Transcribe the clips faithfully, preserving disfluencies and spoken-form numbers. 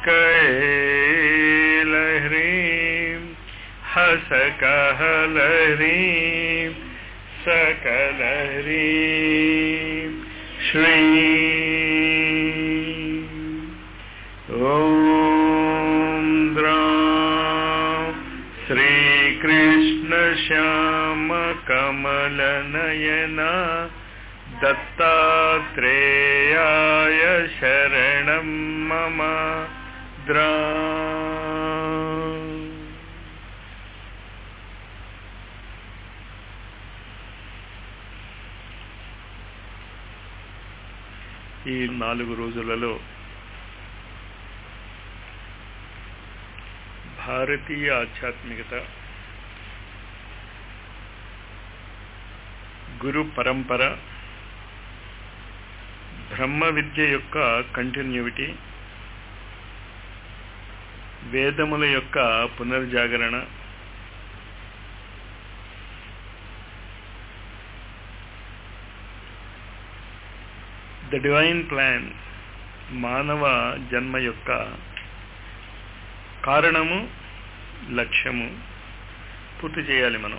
कैलह्रीं हसकहलह्रीं सकलह्रीं श्रीं ॐ द्रां श्रीकृष्णश्यामकमलनयना दत्तात्रेयाय शरणं मम द्रा ఈ నాలుగు రోజులలో భారతీయ ఆధ్యాత్మికత గురు పరంపర బ్రహ్మ విద్య యొక్క కంటిన్యూటీ వేదముల యొక్క పునర్జాగరణ ద డివైన్ ప్లాన్ మానవ జన్మ యొక్క కారణము లక్ష్యము పూర్తి చేయాలి. మనం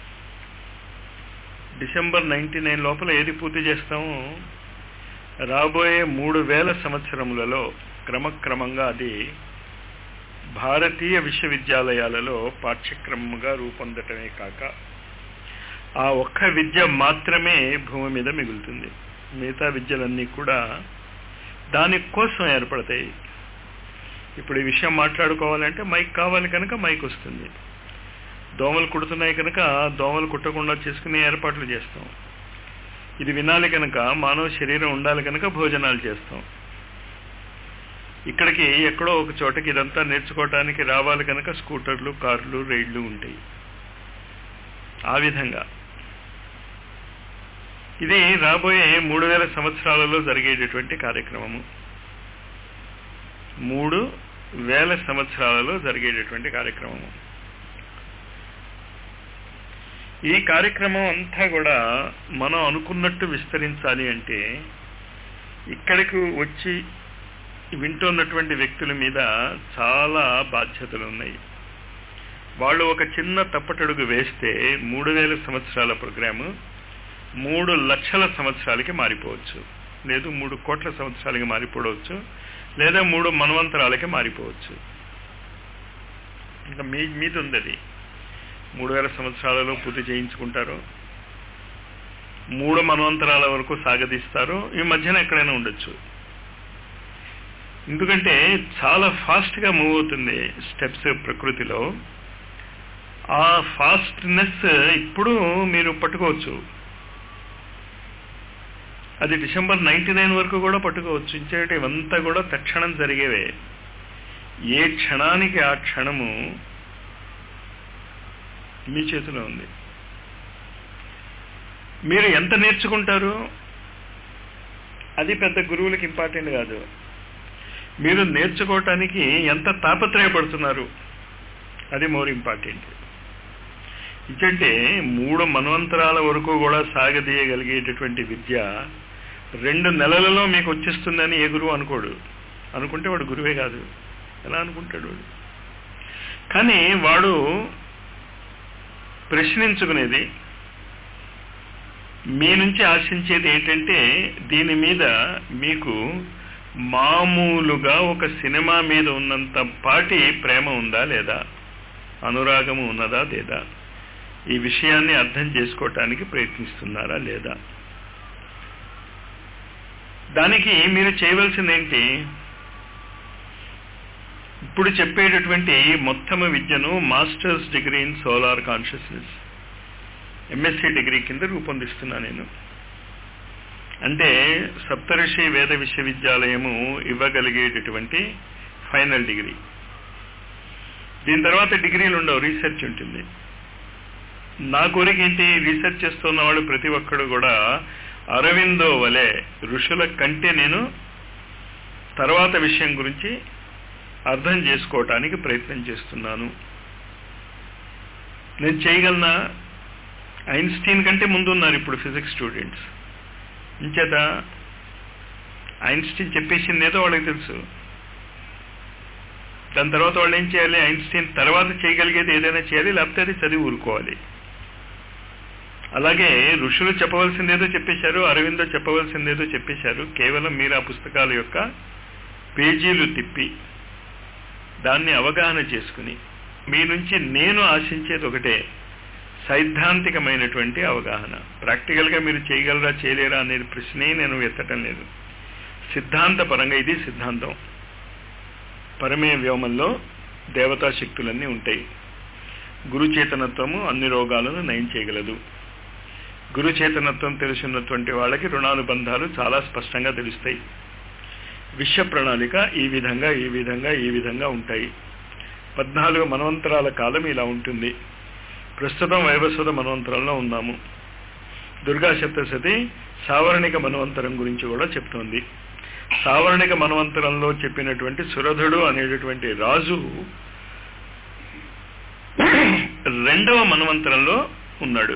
డిసెంబర్ నైన్టీ నైన్ లోపల ఏది పూర్తి చేస్తామో రాబోయే మూడు వేల సంవత్సరములలో క్రమక్రమంగా అది భారతీయ విశ్వవిద్యాలయాలలో పాఠ్యక్రమంగా రూపొందటమే కాక ఆ ఒక్క విద్య మాత్రమే భూమి మీద మిగులుతుంది. మిగతా విద్యలన్నీ కూడా దానికోసం ఏర్పడతాయి. ఇప్పుడు ఈ విషయం మాట్లాడుకోవాలంటే మైక్ కావాలి కనుక మైక్ వస్తుంది. దోమలు కుడుతున్నాయి కనుక దోమలు కుట్టకుండా చేసుకునే ఏర్పాట్లు చేస్తాం. ఇది వినాలి కనుక మానవ శరీరం ఉండాలి కనుక భోజనాలు చేస్తాం. ఇక్కడికి ఎక్కడో ఒక చోటకి ఇదంతా నేర్చుకోవటానికి రావాలి కనుక స్కూటర్లు, కార్లు, రైళ్లు ఉంటాయి. ఆ విధంగా ఇది రాబోయే మూడు వేల సంవత్సరాలలో జరిగేటటువంటి కార్యక్రమము. మూడు వేల సంవత్సరాలలో జరిగేటటువంటి కార్యక్రమము. ఈ కార్యక్రమం అంతా కూడా మనం అనుకున్నట్టు విస్తరించాలి అంటే ఇక్కడికి వచ్చి వింటున్నటువంటి వ్యక్తుల మీద చాలా బాధ్యతలు ఉన్నాయి. వాళ్ళు ఒక చిన్న తప్పటడుగు వేస్తే మూడు వేల సంవత్సరాల ప్రోగ్రాము మూడు లక్షల సంవత్సరాలకి మారిపోవచ్చు, లేదు మూడు కోట్ల సంవత్సరాలకి మారిపోవచ్చు, లేదా మూడు మన్వంతరాలకి మారిపోవచ్చు. ఇంకా మీ మీద ఉంది. అది మూడు వేల సంవత్సరాలలో పూర్తి చేయించుకుంటారు, మూడు మన్వంతరాల వరకు సాగదీస్తారు, ఈ మధ్యన ఎక్కడైనా ఉండొచ్చు. ఎందుకంటే చాలా ఫాస్ట్గా మూవ్ అవుతుంది స్టెప్స్ ప్రకృతిలో. ఆ ఫాస్ట్నెస్ ఇప్పుడు మీరు పట్టుకోవచ్చు. అది డిసెంబర్ నైన్టీ నైన్ వరకు కూడా పట్టుకోవచ్చు. ఇంచేటి ఇవంతా కూడా తక్షణం జరిగేవే. ఏ క్షణానికి ఆ క్షణము మీ చేతిలో ఉంది. మీరు ఎంత నేర్చుకుంటారు అది పెద్ద గురువులకి ఇంపార్టెంట్ కాదు. మీరు నేర్చుకోవటానికి ఎంత తాపత్రయపడుతున్నారు అది మోర్ ఇంపార్టెంట్. ఇదంటే మూడు మన్వంతరాల వరకు కూడా సాగదీయగలిగేటటువంటి విద్య రెండు నెలలలో మీకు వచ్చేస్తుందని ఏ గురువు అనుకోడు. అనుకుంటే వాడు గురువే కాదు. ఎలా అనుకుంటాడు వాడు? కానీ వాడు ప్రశ్నించుకునేది, మీ నుంచి ఆశించేది ఏంటంటే దీని మీద మీకు మామూలుగా ఒక సినిమా మీద ఉన్నంత పాటి ప్రేమ ఉందా లేదా, అనురాగము ఉన్నదా లేదా, ఈ విషయాన్ని అర్థం చేసుకోవటానికి ప్రయత్నిస్తున్నారా లేదా. దానికి మీరు చేయవలసింది ఏంటి? ఇప్పుడు చెప్పేటటువంటి మొత్తము విద్యను master's degree in solar consciousness MSc degree కింద రూపొందిస్తున్నా నేను. అంటే సప్తఋషి వేద విశ్వవిద్యాలయము ఇవ్వగలిగేటటువంటి ఫైనల్ డిగ్రీ. దీని తర్వాత డిగ్రీలు ఉండవు, రీసెర్చ్ ఉంటుంది. నా కోరిక ఏంటి? రీసెర్చ్ చేస్తున్న వాళ్ళు ప్రతి ఒక్కడు కూడా అరవిందో వలె ఋషుల కంటే నేను తర్వాత విషయం గురించి అర్థం చేసుకోవటానికి ప్రయత్నం చేస్తున్నాను. నేను చేయగలనా? ఐన్స్టీన్ కంటే ముందు ఉన్నారు ఇప్పుడు ఫిజిక్స్ స్టూడెంట్స్. ఇంచేత ఐన్స్టీన్ చెప్పేసింది ఏదో వాళ్ళకి తెలుసు. దాని తర్వాత వాళ్ళు ఏం చేయాలి? ఐన్స్టీన్ తర్వాత చేయగలిగేది ఏదైనా చేయాలి, లేకపోతే అది చదివి ఊరుకోవాలి. అలాగే ఋషులు చెప్పవలసిందేదో చెప్పేశారు, అరవిందో చెప్పవలసిందేదో చెప్పేశారు. కేవలం మీరు ఆ పుస్తకాల యొక్క పేజీలు తిప్పి దాన్ని అవగాహన చేసుకుని మీ నుంచి నేను ఆశించేది ఒకటే, సైద్ధాంతికమైనటువంటి అవగాహన. ప్రాక్టికల్గా మీరు చేయగలరా చేయలేరా అనేది ప్రశ్నే నేను ఎత్తటం లేదు. సిద్ధాంతపరంగా ఇది సిద్ధాంతం. పరమే వ్యోమంలో దేవతా శక్తులన్నీ ఉంటాయి. గురు చేతనత్వము అన్ని రోగాలను నయం చేయగలదు. గురు చేతనత్వం తెలుసున్నటువంటి వాళ్ళకి రుణానుబంధాలు చాలా స్పష్టంగా తెలుస్తాయి. విశ్వ ప్రణాళిక ఈ విధంగా ఈ విధంగా ఈ విధంగా ఉంటాయి. పద్నాలుగు మనవంతరాల కాలం ఇలా ఉంటుంది. ప్రస్తుతం వైవస్వత మనవంతరంలో ఉన్నాము. దుర్గా సప్తశతి సావర్ణిక మనవంతరం గురించి కూడా చెప్తోంది. సావర్ణిక మనవంతరంలో చెప్పినటువంటి సురధుడు అనేటటువంటి రాజు రెండవ మనవంతరంలో ఉన్నాడు.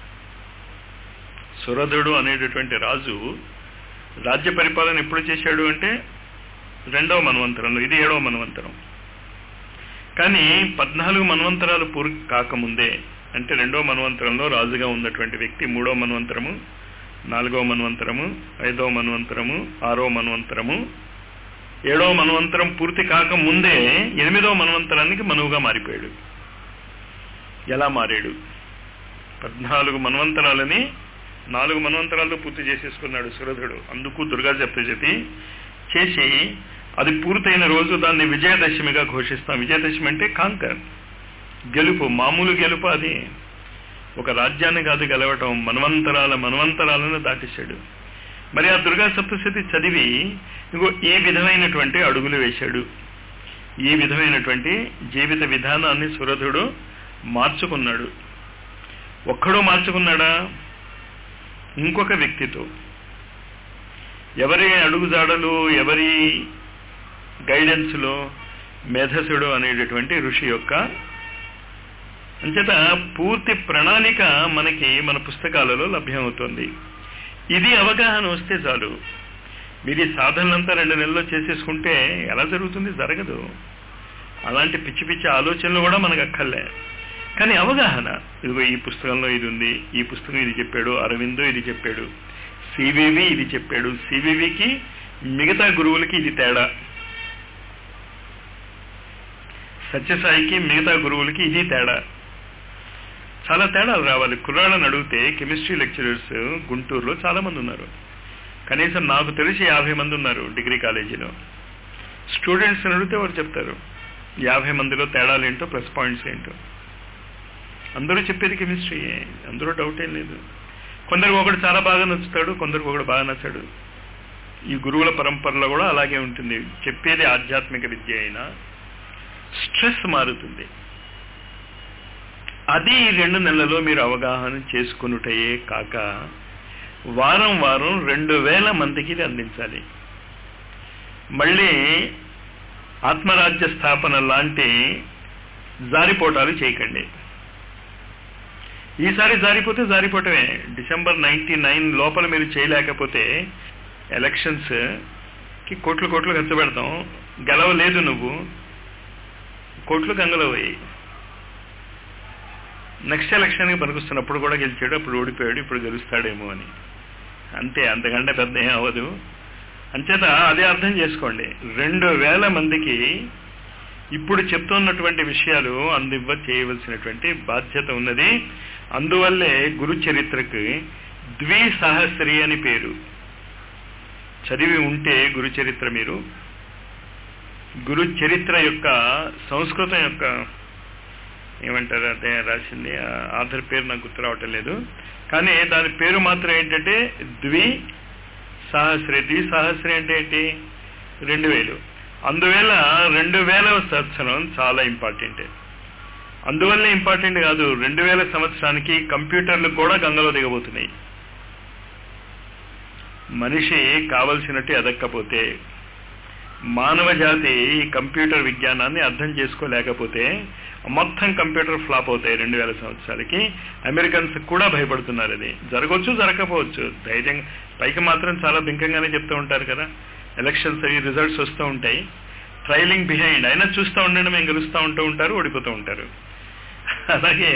సురధుడు అనేటటువంటి రాజు రాజ్య పరిపాలన ఎప్పుడు చేశాడు అంటే రెండవ మనవంతరంలో, ఇది ఏడవ మనవంతరం. కానీ పద్నాలుగు మనవంతరాలు పూర్తి కాకముందే, అంటే రెండవ మనవంతరంలో రాజుగా ఉన్నటువంటి వ్యక్తి మూడవ మనవంతరము, నాలుగవ మన్వంతరము, ఐదవ మన్వంతరము, ఆరవ మన్వంతరము, ఏడవ మన్వంతరం పూర్తి కాకముందే ఎనిమిదవ మన్వంతరానికి మనువుగా మారిపోయాడు. ఎలా మారాడు? పద్నాలుగు మన్వంతరాలని నాలుగు మన్వంతరాలతో పూర్తి చేసేసుకున్నాడు సురధుడు. అందుకు దుర్గా సప్తశతి చేసి అది పూర్తయిన రోజు దాన్ని విజయదశమిగా ఘోషిస్తాం. విజయదశమి అంటే కాంకర్, గెలుపు. మామూలు గెలుపు అది. ఒక రాజ్యాన్ని కాదు గెలవటం, మన్వంతరాల మన్వంతరాలను దాటేశాడు. మరి ఆ దుర్గా సప్తశతి చదివి ఇంకో ఈ విధమైనటువంటి అడుగులు వేశాడు. ఈ విధమైనటువంటి జీవిత విధానాన్ని సురధుడు మార్చుకున్నాడు. ఒక్కడో మార్చుకున్నాడా? ఇంకొక వ్యక్తితో, ఎవరి అడుగుజాడలు, ఎవరి గైడెన్స్లో? మేధసుడు అనేటటువంటి ఋషి యొక్క. అంచేత పూర్తి ప్రణాళిక మనకి మన పుస్తకాలలో లభ్యమవుతుంది. ఇది అవగాహన వస్తే చాలు. మీరు ఈ సాధనలంతా రెండు నెలల్లో చేసేసుకుంటే ఎలా జరుగుతుంది? జరగదు. అలాంటి పిచ్చి పిచ్చి ఆలోచనలు కూడా మనకు అక్కర్లే. కానీ అవగాహన, ఇదిగో ఈ పుస్తకంలో ఇది ఉంది, ఈ పుస్తకం ఇది చెప్పాడు, అరవిందో ఇది చెప్పాడు, సివివి ఇది చెప్పాడు, సివివికి మిగతా గురువులకి ఇది తేడా, సత్యసాయికి మిగతా గురువులకి ఇది తేడా. చాలా తేడాలు రావాలి. కుర్రాళ్ళని అడిగితే కెమిస్ట్రీ లెక్చరర్స్ గుంటూరులో చాలా మంది ఉన్నారు. కనీసం నాకు తెలిసి యాభై మంది ఉన్నారు డిగ్రీ కాలేజీలో. స్టూడెంట్స్ అడిగితే వారు చెప్తారు యాభై మందిలో తేడాలు ఏంటో, ప్లస్ పాయింట్స్ ఏంటో. అందరూ చెప్పేది కెమిస్ట్రీయే, అందరూ డౌట్ ఏం లేదు. కొందరికి ఒకటి చాలా బాగా నచ్చుతాడు, కొందరికి ఒకటి బాగా నచ్చాడు. ఈ గురువుల పరంపరలో కూడా అలాగే ఉంటుంది. చెప్పేది ఆధ్యాత్మిక విద్య అయినా స్ట్రెస్ మారుతుంది. అది రెండు నెలల్లో మీరు అవగాహన చేసుకున్నటయే కాక వారం వారం రెండు వేల మందికి ఇది అందించాలి. మళ్ళీ ఆత్మరాజ్య స్థాపన లాంటి జారిపోటాలు చేయకండి. ఈసారి జారిపోతే జారిపోవటమే. డిసెంబర్ నైన్టీ నైన్ లోపల మీరు చేయలేకపోతే ఎలక్షన్స్ కి కోట్లు కోట్లు ఖర్చు పెడతాం, గెలవలేదు నువ్వు, కోట్లు గంగలపోయి నెక్స్ట్ ఎలక్షన్కి పనికొస్తున్నప్పుడు కూడా గెలిచాడు, అప్పుడు ఓడిపోయాడు, ఇప్పుడు గెలుస్తాడేమో అని. అంతే, అంతకంటే పెద్ద ఏం అవ్వదు. అంచేత అదే అర్థం చేసుకోండి. రెండు వేల మందికి ఇప్పుడు చెప్తున్నటువంటి విషయాలు అందివ్వ చేయవలసినటువంటి బాధ్యత ఉన్నది. అందువల్లే గురు చరిత్రకి ద్విసహస్రి అని పేరు. చదివి ఉంటే గురు చరిత్ర, మీరు గురు చరిత్ర యొక్క సంస్కృతం యొక్క ఏమంటారు అదే రాసింది, ఆధార్ పేరు నాకు గుర్తు రావటం లేదు. కానీ దాని పేరు మాత్రం ఏంటంటే ద్వి సహస్రి. ద్విసహస్రి అంటే ఏంటి? రెండు వేలు. అందువల్ల రెండు వేల సంవత్సరం చాలా ఇంపార్టెంట్. అందువల్లే ఇంపార్టెంట్ కాదు, రెండు వేల సంవత్సరానికి కంప్యూటర్లు కూడా గంగలో దిగబోతున్నాయి. మనిషి కావలసినట్టు ఎదక్కపోతే, మానవ జాతి ఈ కంప్యూటర్ విజ్ఞానాన్ని అర్థం చేసుకోలేకపోతే మొత్తం కంప్యూటర్ ఫ్లాప్ అవుతాయి. రెండు వేల సంవత్సరాలకి అమెరికన్స్ కూడా భయపడుతున్నారు. అది జరగవచ్చు, జరగకపోవచ్చు. ధైర్యంగా పైకి మాత్రం చాలా బింకంగానే చెప్తూ ఉంటారు కదా. ఎలక్షన్స్ అవి రిజల్ట్స్ వస్తూ ఉంటాయి, ట్రైలింగ్ బిహైండ్, అయినా చూస్తూ ఉండండి, మేము గెలుస్తూ ఉంటూ ఉంటారు, ఓడిపోతూ ఉంటారు. అలాగే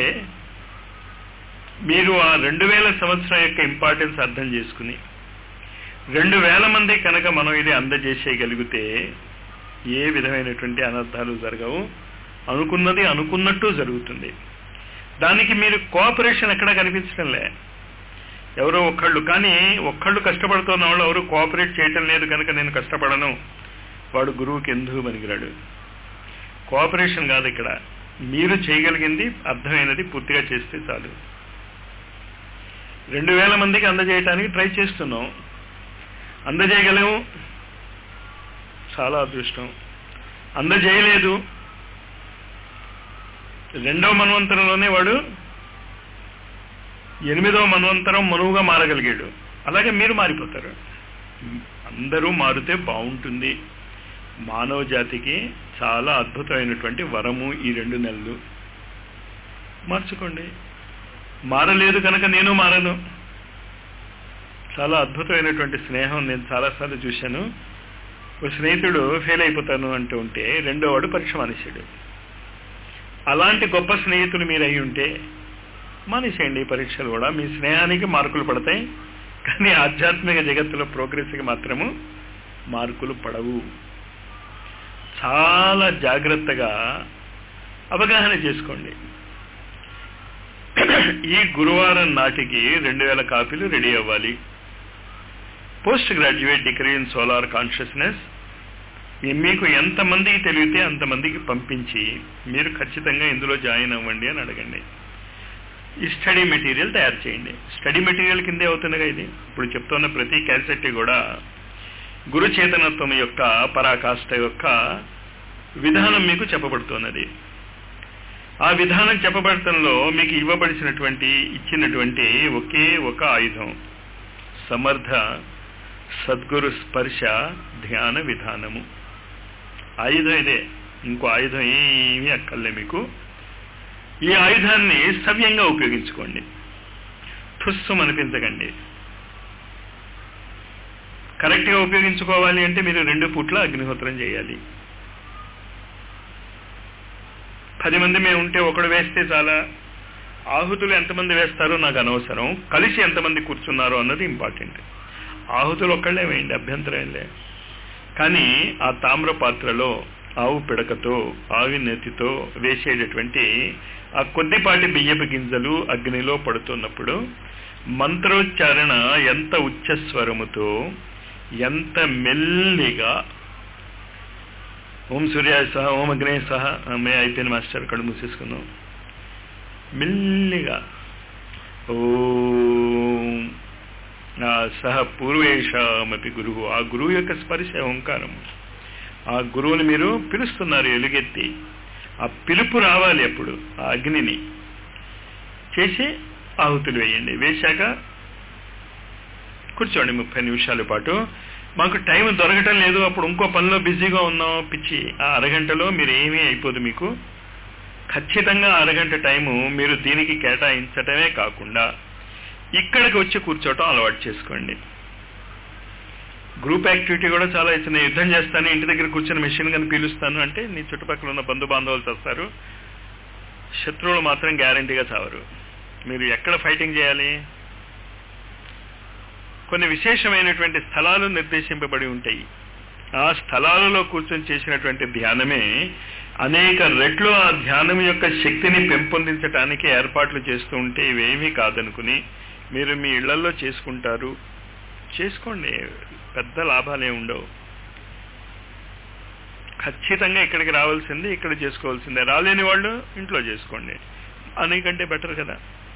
మీరు ఆ రెండు వేల సంవత్సరం యొక్క ఇంపార్టెన్స్ అర్థం చేసుకుని రెండు వేల మంది కనుక మనం ఇది అందజేసేయగలిగితే ఏ విధమైనటువంటి అనర్థాలు జరగవు, అనుకున్నది అనుకున్నట్టు జరుగుతుంది. దానికి మీరు కోఆపరేషన్ ఎక్కడా కనిపించడంలే, ఎవరో ఒక్కళ్ళు. కానీ ఒక్కళ్ళు కష్టపడుతున్న వాళ్ళు ఎవరు కోఆపరేట్ చేయటం లేదు కనుక నేను కష్టపడను, వాడు గురువుకి ఎందుకు పనికిరాడు. కోఆపరేషన్ కాదు ఇక్కడ, మీరు చేయగలిగింది అర్థమైనది పూర్తిగా చేస్తే చాలు. రెండు వేల మందికి అందజేయటానికి ట్రై చేస్తున్నాం, అందజేయగలము, చాలా అదృష్టం. అందజేయలేదు, రెండవ మన్వంతరంలోనే వాడు ఎనిమిదవ మన్వంతరం మనువుగా మారగలిగాడు. అలాగే మీరు మారిపోతారు. అందరూ మారితే బాగుంటుంది. మానవ జాతికి చాలా అద్భుతమైనటువంటి వరము ఈ రెండు నెలలు. మార్చుకోండి. మారలేదు కనుక నేను మారను. చాలా అద్భుతమైనటువంటి స్నేహం నేను చాలాసార్లు చూశాను. ఒక స్నేహితుడు ఫెయిల్ అయిపోతాను అంటూ ఉంటే రెండో వాడు పరీక్ష మానేశాడు. అలాంటి గొప్ప స్నేహితులు మీరు అయి ఉంటే మానేసేయండి పరీక్షలు కూడా. మీ స్నేహానికి మార్కులు పడతాయి, కానీ ఆధ్యాత్మిక జగత్తులో ప్రోగ్రెస్కి మాత్రము మార్కులు పడవు. చాలా జాగ్రత్తగా అవగాహన చేసుకోండి. ఈ గురువారం నాటికి రెండు వేల కాపీలు రెడీ అవ్వాలి. Post graduate degree in solar consciousness మీకు ఎంతమందికి తెలివితే అంతమందికి పంపించి మీరు ఖచ్చితంగా ఇందులో జాయిన్ అవ్వండి అని అడగండి. ఈ స్టడీ మెటీరియల్ తయారు చేయండి. స్టడీ మెటీరియల్ కిందే అవుతుందిగా ఇది. ఇప్పుడు చెప్తున్న ప్రతి క్యాసెట్ కూడా గురు చేతనత్వం యొక్క పరాకాష్ఠ యొక్క విధానం మీకు చెప్పబడుతున్నది. ఆ విధానం చెప్పబడటంలో మీకు ఇవ్వబడినటువంటి ఇచ్చినటువంటి ఒకే ఒక ఆయుధం సమర్థ సద్గురు స్పర్శ ధ్యాన విధానము. ఆయుధం ఇదే, ఇంకో ఆయుధం ఏమీ అక్కర్లే మీకు. ఈ ఆయుధాన్ని సవ్యంగా ఉపయోగించుకోండి. ఠుస్సు అనిపించకండి. కరెక్ట్గా ఉపయోగించుకోవాలి అంటే మీరు రెండు పూట్ల అగ్నిహోత్రం చేయాలి. పది మంది మేము ఉంటే ఒకడు వేస్తే చాలా. ఆహుతులు ఎంతమంది వేస్తారో నాకు అనవసరం, కలిసి ఎంతమంది కూర్చున్నారో అన్నది ఇంపార్టెంట్. ఆహుతులు ఒక్కళ్ళే వేయండి, అభ్యంతరం ఏం లేదు. కానీ ఆ తామ్ర పాత్రలో ఆవు పిడకతో ఆవి నెత్తితో వేసేటటువంటి ఆ కొద్దిపాటి బియ్యపు గింజలు అగ్నిలో పడుతున్నప్పుడు మంత్రోచ్చారణ ఎంత ఉచ్చస్వరముతో, ఎంత మెల్లిగా, ఓం సూర్యాయ సహ ఓం అగ్నేయ సహ మే అయిపోయిన మాస్టర్ కళ్ళు మూసేసుకున్నాం. మెల్లిగా ఓం సహ పూర్వేషమపి గురువు, ఆ గురువు యొక్క స్పర్శ ఓంకారం. ఆ గురువుని మీరు పిలుస్తున్నారు ఎలుగెత్తి. ఆ పిలుపు రావాలి. అప్పుడు ఆ అగ్నిని చేసి ఆహుతులు వేయండి. వేశాక కూర్చోండి ముప్పై నిమిషాల పాటు. మాకు టైం దొరకటం లేదు, అప్పుడు ఇంకో పనిలో బిజీగా ఉన్నాం పిచ్చి. ఆ అరగంటలో మీరు ఏమీ అయిపోదు. మీకు ఖచ్చితంగా అరగంట టైము మీరు దీనికి కేటాయించటమే కాకుండా ఇక్కడికి వచ్చి కూర్చోవటం అలవాటు చేసుకోండి. గ్రూప్ యాక్టివిటీ కూడా చాలా ఇచ్చిన. యుద్ధం చేస్తాను, ఇంటి దగ్గర కూర్చొని మెషిన్ గన్ పీలుస్తాను అంటే నీ చుట్టుపక్కల ఉన్న బంధు బాంధవులు చేస్తారు, శత్రువులు మాత్రం గ్యారంటీగా చావరు. మీరు ఎక్కడ ఫైటింగ్ చేయాలి? కొన్ని విశేషమైనటువంటి స్థలాలు నిర్దేశింపబడి ఉంటాయి. ఆ స్థలాలలో కూర్చొని చేసినటువంటి ధ్యానమే అనేక రెట్లు ఆ ధ్యానం యొక్క శక్తిని పెంపొందించడానికి ఏర్పాట్లు చేస్తూ ఉంటే ఇవేమీ కాదనుకుని మీరు మీ ఇళ్లలో చేసుకుంటారు. చేసుకోండి, పెద్ద లాభాలే ఉండవు. ఖచ్చితంగా ఇక్కడికి రావాల్సింది ఇక్కడ చేసుకోవాల్సిందే. రాలేని వాళ్ళు ఇంట్లో చేసుకోండి, అనేకంటే బెటర్ కదా.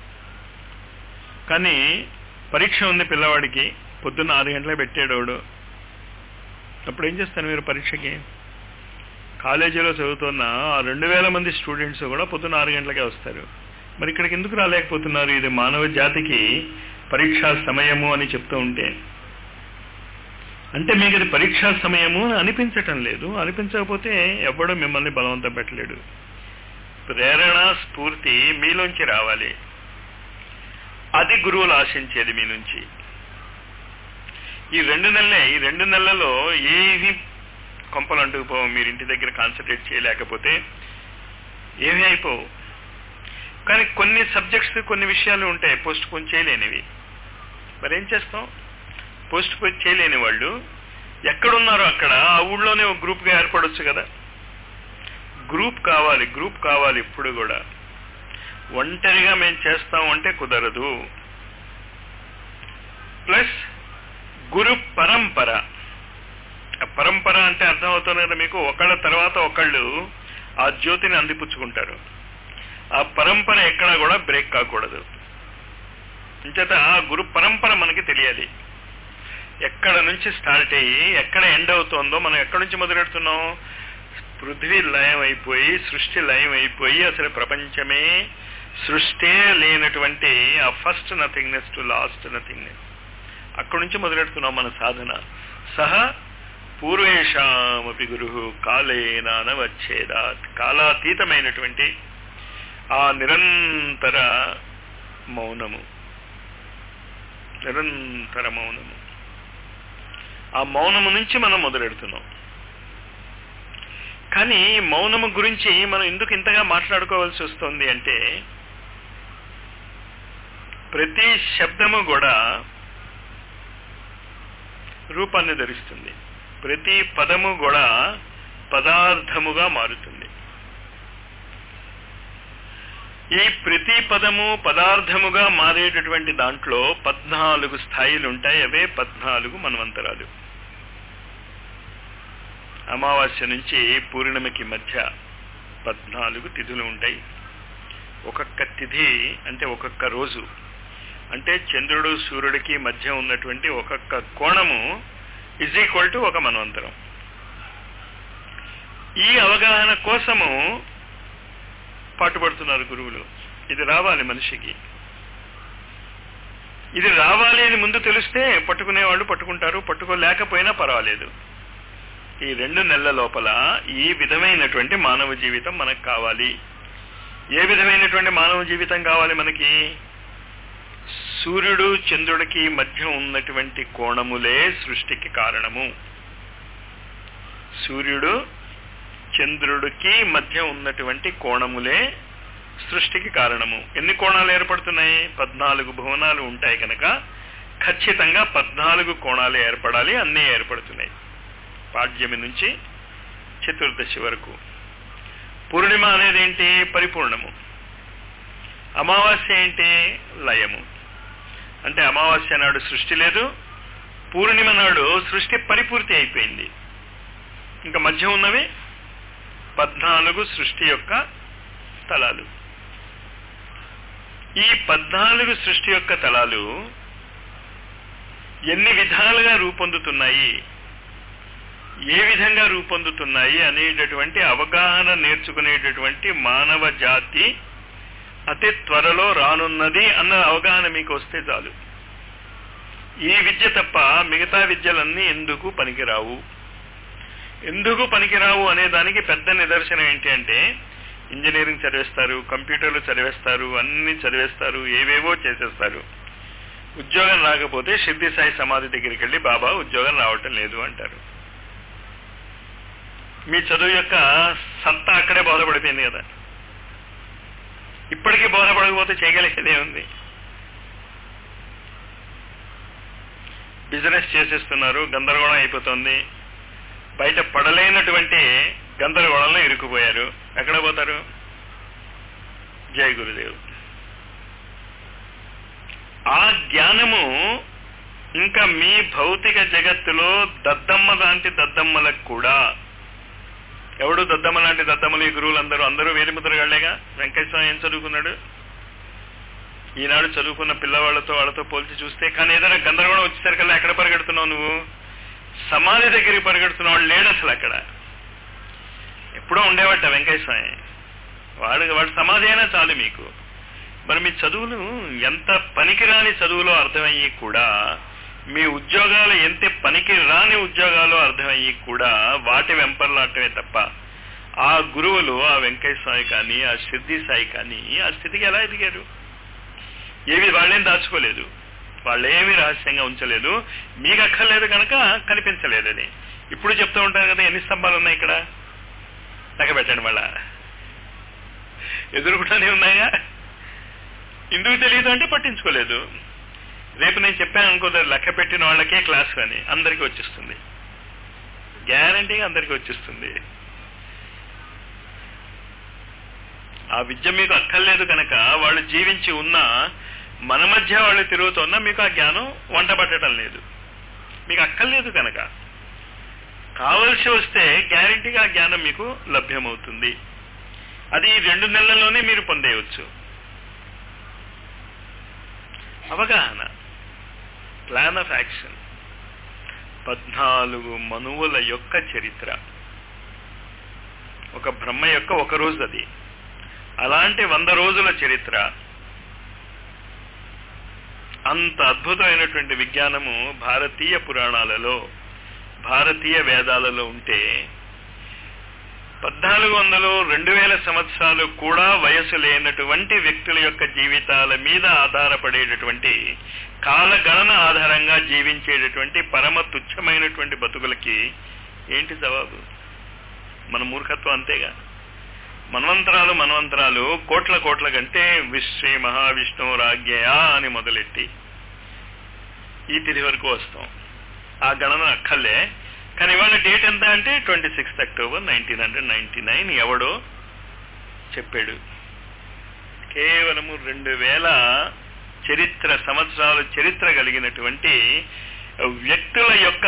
కానీ పరీక్ష ఉంది పిల్లవాడికి, పొద్దున్న ఆరు గంటలకు పెట్టాడు. అప్పుడు ఏం చేస్తారు మీరు పరీక్షకి? కాలేజీలో చదువుతున్న రెండు వేల మంది స్టూడెంట్స్ కూడా పొద్దున్న ఆరు గంటలకే వస్తారు. మరి ఇక్కడికి ఎందుకు రాలేకపోతున్నారు? ఇది మానవ జాతికి పరీక్షా సమయము అని చెప్తూ ఉంటే అంటే మీకు అది పరీక్షా సమయము అని అనిపించటం లేదు. అనిపించకపోతే ఎవడో మిమ్మల్ని బలవంతం పెట్టలేడు. ప్రేరణ స్ఫూర్తి మీలోంచి రావాలి. అది గురువులు ఆశించేది మీ నుంచి. ఈ రెండు నెలలే ఈ రెండు నెలలలో ఏవి కొంపలు అంటుకుపోవు. మీరు ఇంటి దగ్గర కాన్సన్ట్రేట్ చేయలేకపోతే ఏమీ అయిపోవు. కానీ కొన్ని సబ్జెక్ట్స్ కొన్ని విషయాలు ఉంటాయి పోస్ట్ పోన్ చేయలేనివి. మరేం చేస్తాం? పోస్ట్ పోన్ చేయలేని వాళ్ళు ఎక్కడున్నారో అక్కడ ఆ ఊళ్ళోనే ఒక గ్రూప్గా ఏర్పడవచ్చు కదా. గ్రూప్ కావాలి, గ్రూప్ కావాలి. ఇప్పుడు కూడా ఒంటరిగా మేము చేస్తాం అంటే కుదరదు. ప్లస్ గురు పరంపర. పరంపర అంటే అర్థమవుతుంది కదా మీకు. ఒకళ్ళ తర్వాత ఒకళ్ళు ఆ జ్యోతిని అందిపుచ్చుకుంటారు. ఆ పరంపర ఎక్కడా కూడా బ్రేక్ కాకూడదు. ఇంచేత ఆ గురు పరంపర మనకి తెలియాలి. ఎక్కడ నుంచి స్టార్ట్ అయ్యి ఎక్కడ ఎండ్ అవుతుందో, మనం ఎక్కడి నుంచి మొదలెడుతున్నాం? పృథ్వీ లయం అయిపోయి సృష్టి లయం అయిపోయి అసలు ప్రపంచమే సృష్టే లేనటువంటి ఆ first nothingness to last nothingness, అక్కడి నుంచి మొదలెడుతున్నాం మన సాధన. సహ పూర్వేషామపి గురు కాలేన వచ్చేదాత్. కాలాతీతమైనటువంటి ఆ నిరంతర మౌనము, నిరంతర మౌనము, ఆ మౌనము నుంచి మనం మొదలెడుతున్నాం. కానీ మౌనము గురించి మనం ఎందుకు ఇంతగా మాట్లాడుకోవాల్సి వస్తుంది అంటే, ప్రతి శబ్దము కూడా రూపాన్ని ధరిస్తుంది. ప్రతి పదము కూడా పదార్థముగా మారుతుంది. ఈ ప్రతి పదము పదార్థముగా మారేటటువంటి దాంట్లో పద్నాలుగు స్థాయిలు ఉంటాయి. అవే పద్నాలుగు మన్వంతరాలు. అమావాస్య నుంచి పూర్ణిమకి మధ్య పద్నాలుగు తిథులు ఉంటాయి. ఒక్కొక్క తిథి అంటే ఒక్కొక్క రోజు అంటే చంద్రుడు సూర్యుడికి మధ్య ఉన్నటువంటి ఒక్కొక్క కోణము ఇజ్ ఈక్వల్ టు ఒక మన్వంతరం. ఈ అవగాహన కోసము పాటుపడుతున్నారు గురువులు. ఇది రావాలి మనిషికి. ఇది రావాలి అని ముందు తెలిస్తే పట్టుకునే వాళ్ళు పట్టుకుంటారు, పట్టుకోలేకపోయినా పర్వాలేదు. ఈ రెండు నెలల లోపల ఈ విధమైనటువంటి మానవ జీవితం మనకు కావాలి. ఏ విధమైనటువంటి మానవ జీవితం కావాలి మనకి? సూర్యుడు చంద్రుడికి మధ్య ఉన్నటువంటి కోణములే సృష్టికి కారణము. సూర్యుడు చంద్రుడికి మధ్య ఉన్నటువంటి కోణములే సృష్టికి కారణము. ఎన్ని కోణాలు ఏర్పడుతున్నాయి? పద్నాలుగు భువనాలు ఉంటాయి కనుక ఖచ్చితంగా పద్నాలుగు కోణాలు ఏర్పడాలి. అన్నీ ఏర్పడుతున్నాయి. పాడ్యమి నుంచి చతుర్దశి వరకు. పూర్ణిమ అనేది ఏంటి? పరిపూర్ణము. అమావాస్య ఏంటి? లయము. అంటే అమావాస్య నాడు సృష్టి లేదు, పూర్ణిమ నాడు సృష్టి పరిపూర్తి అయిపోయింది. ఇంకా మధ్య ఉన్నవి పద్నాలుగు సృష్టి యొక్క తలాలు. ఈ పద్నాలుగు సృష్టి యొక్క తలాలు ఎన్ని విధాలుగా రూపొందుతున్నాయి, ఏ విధంగా రూపొందుతున్నాయి అనేటటువంటి అవగాహన నేర్చుకునేటటువంటి మానవ జాతి అతి త్వరలో రానున్నది అన్న అవగాహన మీకు వస్తే చాలు. ఈ విద్య తప్ప మిగతా విద్యలన్నీ ఎందుకు పనికిరావు. ఎందుకు పనికిరావు అనే దానికి పెద్ద నిదర్శనం ఏంటి అంటే, ఇంజనీరింగ్ చదివేస్తారు, కంప్యూటర్లు చదివేస్తారు, అన్ని చదివేస్తారు, ఏవేవో చేసేస్తారు. ఉద్యోగం రాకపోతే షిర్డీ సాయి సమాధి దగ్గరికి వెళ్ళి బాబా ఉద్యోగం రావటం లేదు అంటారు. మీ చదువు యొక్క సత్తా అక్కడే బోధపడిపోయింది కదా. ఇప్పటికీ బోధపడకపోతే చేయగలిగేదే ఉంది. బిజినెస్ చేసేస్తున్నారు, గందరగోళం అయిపోతుంది. బయట పడలేనటువంటి గందరగోళంలో ఇరుక్కుపోయారు. ఎక్కడ పోతారు? జై గురుదేవ్. ఆ జ్ఞానము ఇంకా మీ భౌతిక జగత్తులో దద్దమ్మ లాంటి దద్దమ్మలకు కూడా, ఎవడు దద్దమ్మ లాంటి దద్దమ్మలు ఈ గురువులందరూ అందరూ వేలిముద్రగాళ్లేగా. వెంకటేశ్వర ఏం చదువుకున్నాడు? ఈనాడు చదువుకున్న పిల్లవాళ్లతో వాళ్ళతో పోల్చి చూస్తే. కానీ ఏదైనా గందరగోళం వచ్చేసరికల్లా ఎక్కడ పరిగెడుతున్నావు నువ్వు? సమాధి దగ్గరికి పరిగెడుతున్నావు. లేడు అసలు అక్కడ. ఎప్పుడో ఉండేవాట వెంకటేశ్వర. వాడు వాడు సమాధి అయినా చాలు మీకు. మరి మీ చదువులు ఎంత పనికిరాని చదువులో అర్థమయ్యి కూడా, మీ ఉద్యోగాలు ఎంత పనికి రాని ఉద్యోగాలు అర్థమయ్యి కూడా వాటి వెంపర్లాటమే తప్ప ఆ గురువులు, ఆ వెంకయ్య సాయి కానీ ఆ షిర్డీ సాయి కానీ ఆ స్థితికి ఎలా ఎదిగారు? ఏవి వాళ్ళేం దాచుకోలేదు. వాళ్ళేమీ రహస్యంగా ఉంచలేదు, మీకు అక్కర్లేదు కనుక కనిపించలేదు అది. ఇప్పుడు చెప్తూ ఉంటారు కదా, ఎన్ని స్తంభాలు ఉన్నాయి ఇక్కడ, లెక్క పెట్టండి, మళ్ళా ఎదురుకుండానే ఉన్నాయా. ఎందుకు తెలియదు అంటే పట్టించుకోలేదు. రేపు నేను చెప్పాను అనుకో, లెక్క పెట్టిన వాళ్ళకే క్లాస్ అని అందరికీ వచ్చేస్తుంది, గ్యారంటీగా అందరికీ వచ్చేస్తుంది. ఆ విద్య మీకు అక్కర్లేదు కనుక వాళ్ళు జీవించి ఉన్నా, మన మధ్య వాళ్ళు తిరుగుతున్నా మీకు ఆ జ్ఞానం వంట పట్టడం లేదు, మీకు అక్కర్లేదు కనుక. కావలసి వస్తే గ్యారంటీగా ఆ జ్ఞానం మీకు లభ్యమవుతుంది. అది రెండు నెలల్లోనే మీరు పొందేయవచ్చు. అవగాహన, ప్లాన్ ఆఫ్ యాక్షన్. పద్నాలుగు మనువుల యొక్క చరిత్ర, ఒక బ్రహ్మ యొక్క ఒక రోజు అది. అలాంటి వంద రోజుల చరిత్ర, అంత అద్భుతమైనటువంటి విజ్ఞానము భారతీయ పురాణాలలో, భారతీయ వేదాలలో ఉంటే, పద్నాలుగు వందలు రెండు వేల సంవత్సరాలు కూడా వయసు లేనటువంటి వ్యక్తుల యొక్క జీవితాల మీద ఆధారపడేటటువంటి, కాలగణన ఆధారంగా జీవించేటటువంటి పరమ తుచ్చమైనటువంటి బతుకులకి ఏంటి జవాబు? మన మూర్ఖత్వం అంతేగా. మన్వంతరాలు మన్వంతరాలు కోట్ల కోట్ల కంటే విశ్రీ మహావిష్ణు రాజ్ఞయా అని మొదలెట్టి ఈ తిథి వరకు వస్తాం. ఆ గణన అక్కర్లే. కానీ ఇవాళ డేట్ ఎంత అంటే twenty sixth October nineteen hundred ninety nine ఎవడో చెప్పాడు. కేవలము రెండు వేల చరిత్ర సంవత్సరాలు చరిత్ర కలిగినటువంటి వ్యక్తుల యొక్క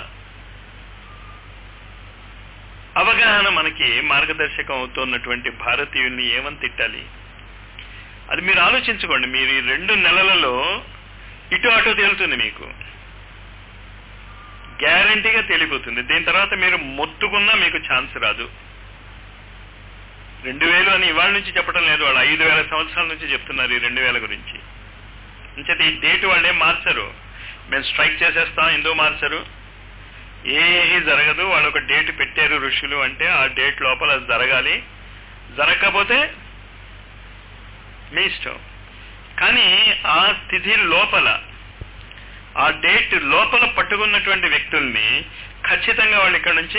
అవగాహన మనకి మార్గదర్శకం అవుతున్నటువంటి భారతీయుల్ని ఏమని తిట్టాలి? అది మీరు ఆలోచించుకోండి. మీరు ఈ రెండు నెలలలో ఇటు అటు తేలుతుంది, మీకు గ్యారంటీగా తేలిపోతుంది. దీని తర్వాత మీరు మొత్తుకున్నా మీకు ఛాన్స్ రాదు. రెండు వేలు అని ఇవాళ నుంచి చెప్పడం లేదు, వాళ్ళు ఐదు వేల సంవత్సరాల నుంచి చెప్తున్నారు ఈ రెండు వేల గురించి. అంచేత ఈ డేట్ వాళ్ళే మార్చరు. మేము స్ట్రైక్ చేసేస్తాం ఎందుకు మార్చరు? ఏమీ జరగదు. వాళ్ళు ఒక డేట్ పెట్టారు ఋషులు అంటే ఆ డేట్ లోపల జరగాలి, జరగకపోతే మీ ఇష్టం. కానీ ఆ తిథి లోపల, ఆ డేట్ లోపల పట్టుకున్నటువంటి వ్యక్తుల్ని ఖచ్చితంగా వాళ్ళు ఇక్కడ నుంచి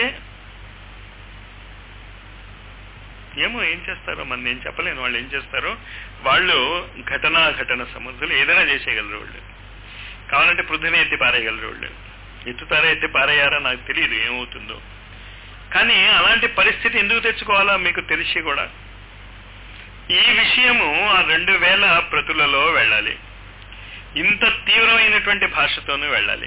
ఏమో ఏం చేస్తారో మన నేను చెప్పలేను. వాళ్ళు ఏం చేస్తారో, వాళ్ళు ఘటనా ఘటన సమర్థులు, ఏదైనా చేసేయగలరు వాళ్ళు. కావాలంటే పృథ్వీని ఎత్తి పారేయగలరు వాళ్ళు. ఎత్తుతారా ఎత్తి పారేయారా నాకు తెలియదు ఏమవుతుందో. కానీ అలాంటి పరిస్థితి ఎందుకు తెచ్చుకోవాలా మీకు తెలిసి కూడా ఈ విషయము ఆ రెండు వేల ప్రతులలో వెళ్ళాలి. ఇంత తీవ్రమైనటువంటి భాషతోనూ వెళ్ళాలి,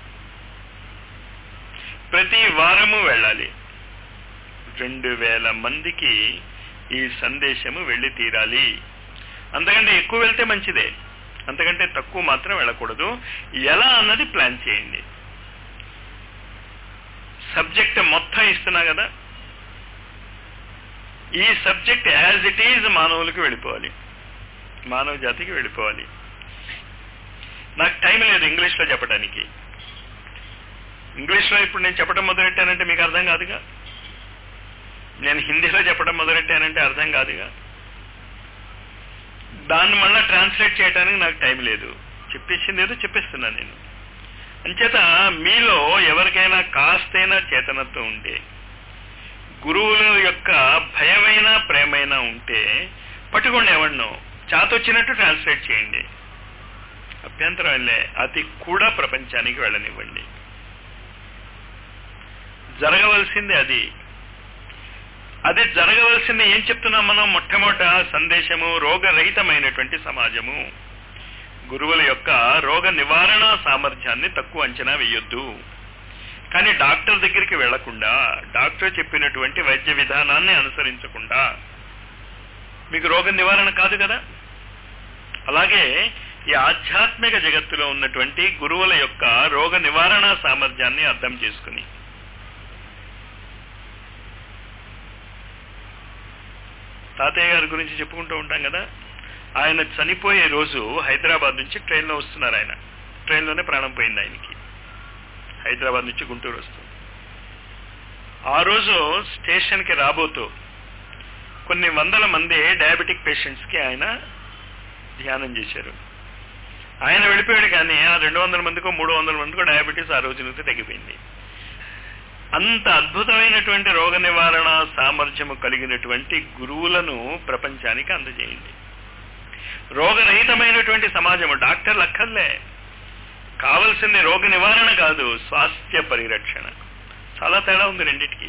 ప్రతి వారము వెళ్ళాలి. రెండు వేల మందికి ఈ సందేశము వెళ్ళి తీరాలి. అంతకంటే ఎక్కువ వెళ్తే మంచిదే, అంతకంటే తక్కువ మాత్రం వెళ్ళకూడదు. ఎలా అన్నది ప్లాన్ చేయండి. సబ్జెక్ట్ మొత్తం ఇస్తున్నా కదా, ఈ సబ్జెక్ట్ యాజ్ ఇట్ ఈజ్ మానవులకు వెళ్ళిపోవాలి, మానవ జాతికి వెళ్ళిపోవాలి. నాకు టైం లేదు ఇంగ్లీష్లో చెప్పడానికి. ఇంగ్లీష్లో ఇప్పుడు నేను చెప్పడం మొదలెట్టానంటే మీకు అర్థం కాదుగా, నేను హిందీలో చెప్పడం మొదలెట్టానంటే అర్థం కాదుగా. దాన్ని మళ్ళీ ట్రాన్స్లేట్ చేయడానికి నాకు టైం లేదు. చెప్పేసింది ఏదో చెప్పేస్తున్నాను నేను. అంచేత మీలో ఎవరికైనా కాస్తైనా చేతనత్వం ఉంటే, గురువుల యొక్క భయమైన ప్రేమైనా ఉంటే పట్టుకోండి. ఎవరినో చాతొచ్చినట్టు ట్రాన్స్లేట్ చేయండి, అభ్యంతరం లే. అది కూడా ప్రపంచానికి వెళ్ళనివ్వండి. జరగవలసింది అది. అది జరగవలసింది ఏం చెప్తున్నాం మనం? మొట్టమొదట సందేశము రోగరహితమైనటువంటి సమాజము. గురువుల యొక్క రోగ నివారణ సామర్థ్యాన్ని తక్కువ అంచనా వేయొద్దు. కానీ డాక్టర్ దగ్గరికి వెళ్లకుండా, డాక్టర్ చెప్పినటువంటి వైద్య విధానాన్ని అనుసరించకుండా మీకు రోగ నివారణ కాదు కదా. అలాగే ఈ ఆధ్యాత్మిక జగత్తులో ఉన్నటువంటి గురువుల యొక్క రోగ నివారణ సామర్థ్యాన్ని అర్థం చేసుకుని, తాతయ్య గారి గురించి చెప్పుకుంటూ ఉంటాం కదా, ఆయన చనిపోయే రోజు హైదరాబాద్ నుంచి ట్రైన్లో వస్తున్నారు. ఆయన ట్రైన్లోనే ప్రాణం పోయింది ఆయనకి, హైదరాబాద్ నుంచి గుంటూరు వస్తూ. ఆ రోజు స్టేషన్కి రాబోతూ కొన్ని వందల మంది డయాబెటిక్ పేషెంట్స్కి ఆయన ధ్యానం చేశారు. ఆయన వెళ్ళిపోయాడు, కానీ ఆ రెండు వందల మందికో మూడు వందల మందికో డయాబెటీస్ ఆ రోజు నుంచి తగ్గిపోయింది. అంత అద్భుతమైనటువంటి రోగ నివారణ సామర్థ్యము కలిగినటువంటి గురువులను ప్రపంచానికి అందజేయండి. రోగరహితమైనటువంటి సమాజము, డాక్టర్లు అక్కర్లే, కావలసింది రోగ నివారణ కాదు, స్వాస్థ్య పరిరక్షణ. చాలా తేడా ఉంది రెండింటికి.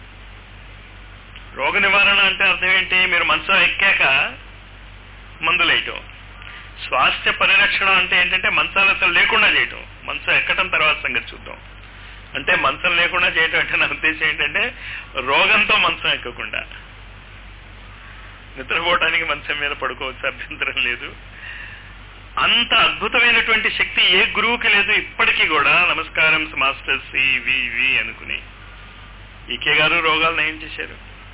రోగ నివారణ అంటే అర్థం ఏంటి? మీరు మంచం ఎక్కాక మందులేయటం. స్వాస్థ్య పరిరక్షణ అంటే ఏంటంటే మంచాలు అసలు లేకుండా చేయటం. మంచం ఎక్కటం తర్వాత సంగతి చూద్దాం. అంటే మంచం లేకుండా చేయటం అంటే నా ఉద్దేశం ఏంటంటే రోగంతో మంచం ఎక్కకుండా. నిద్రపోవటానికి మంచం మీద పడుకోవచ్చు, అభ్యంతరం లేదు. అంత అద్భుతమైనటువంటి శక్తి ఏ గురువుకి లేదు ఇప్పటికీ కూడా. నమస్కారం మాస్టర్ సి వి వి అనుకుని ఈకే గారు రోగాలు నయం చేశారు.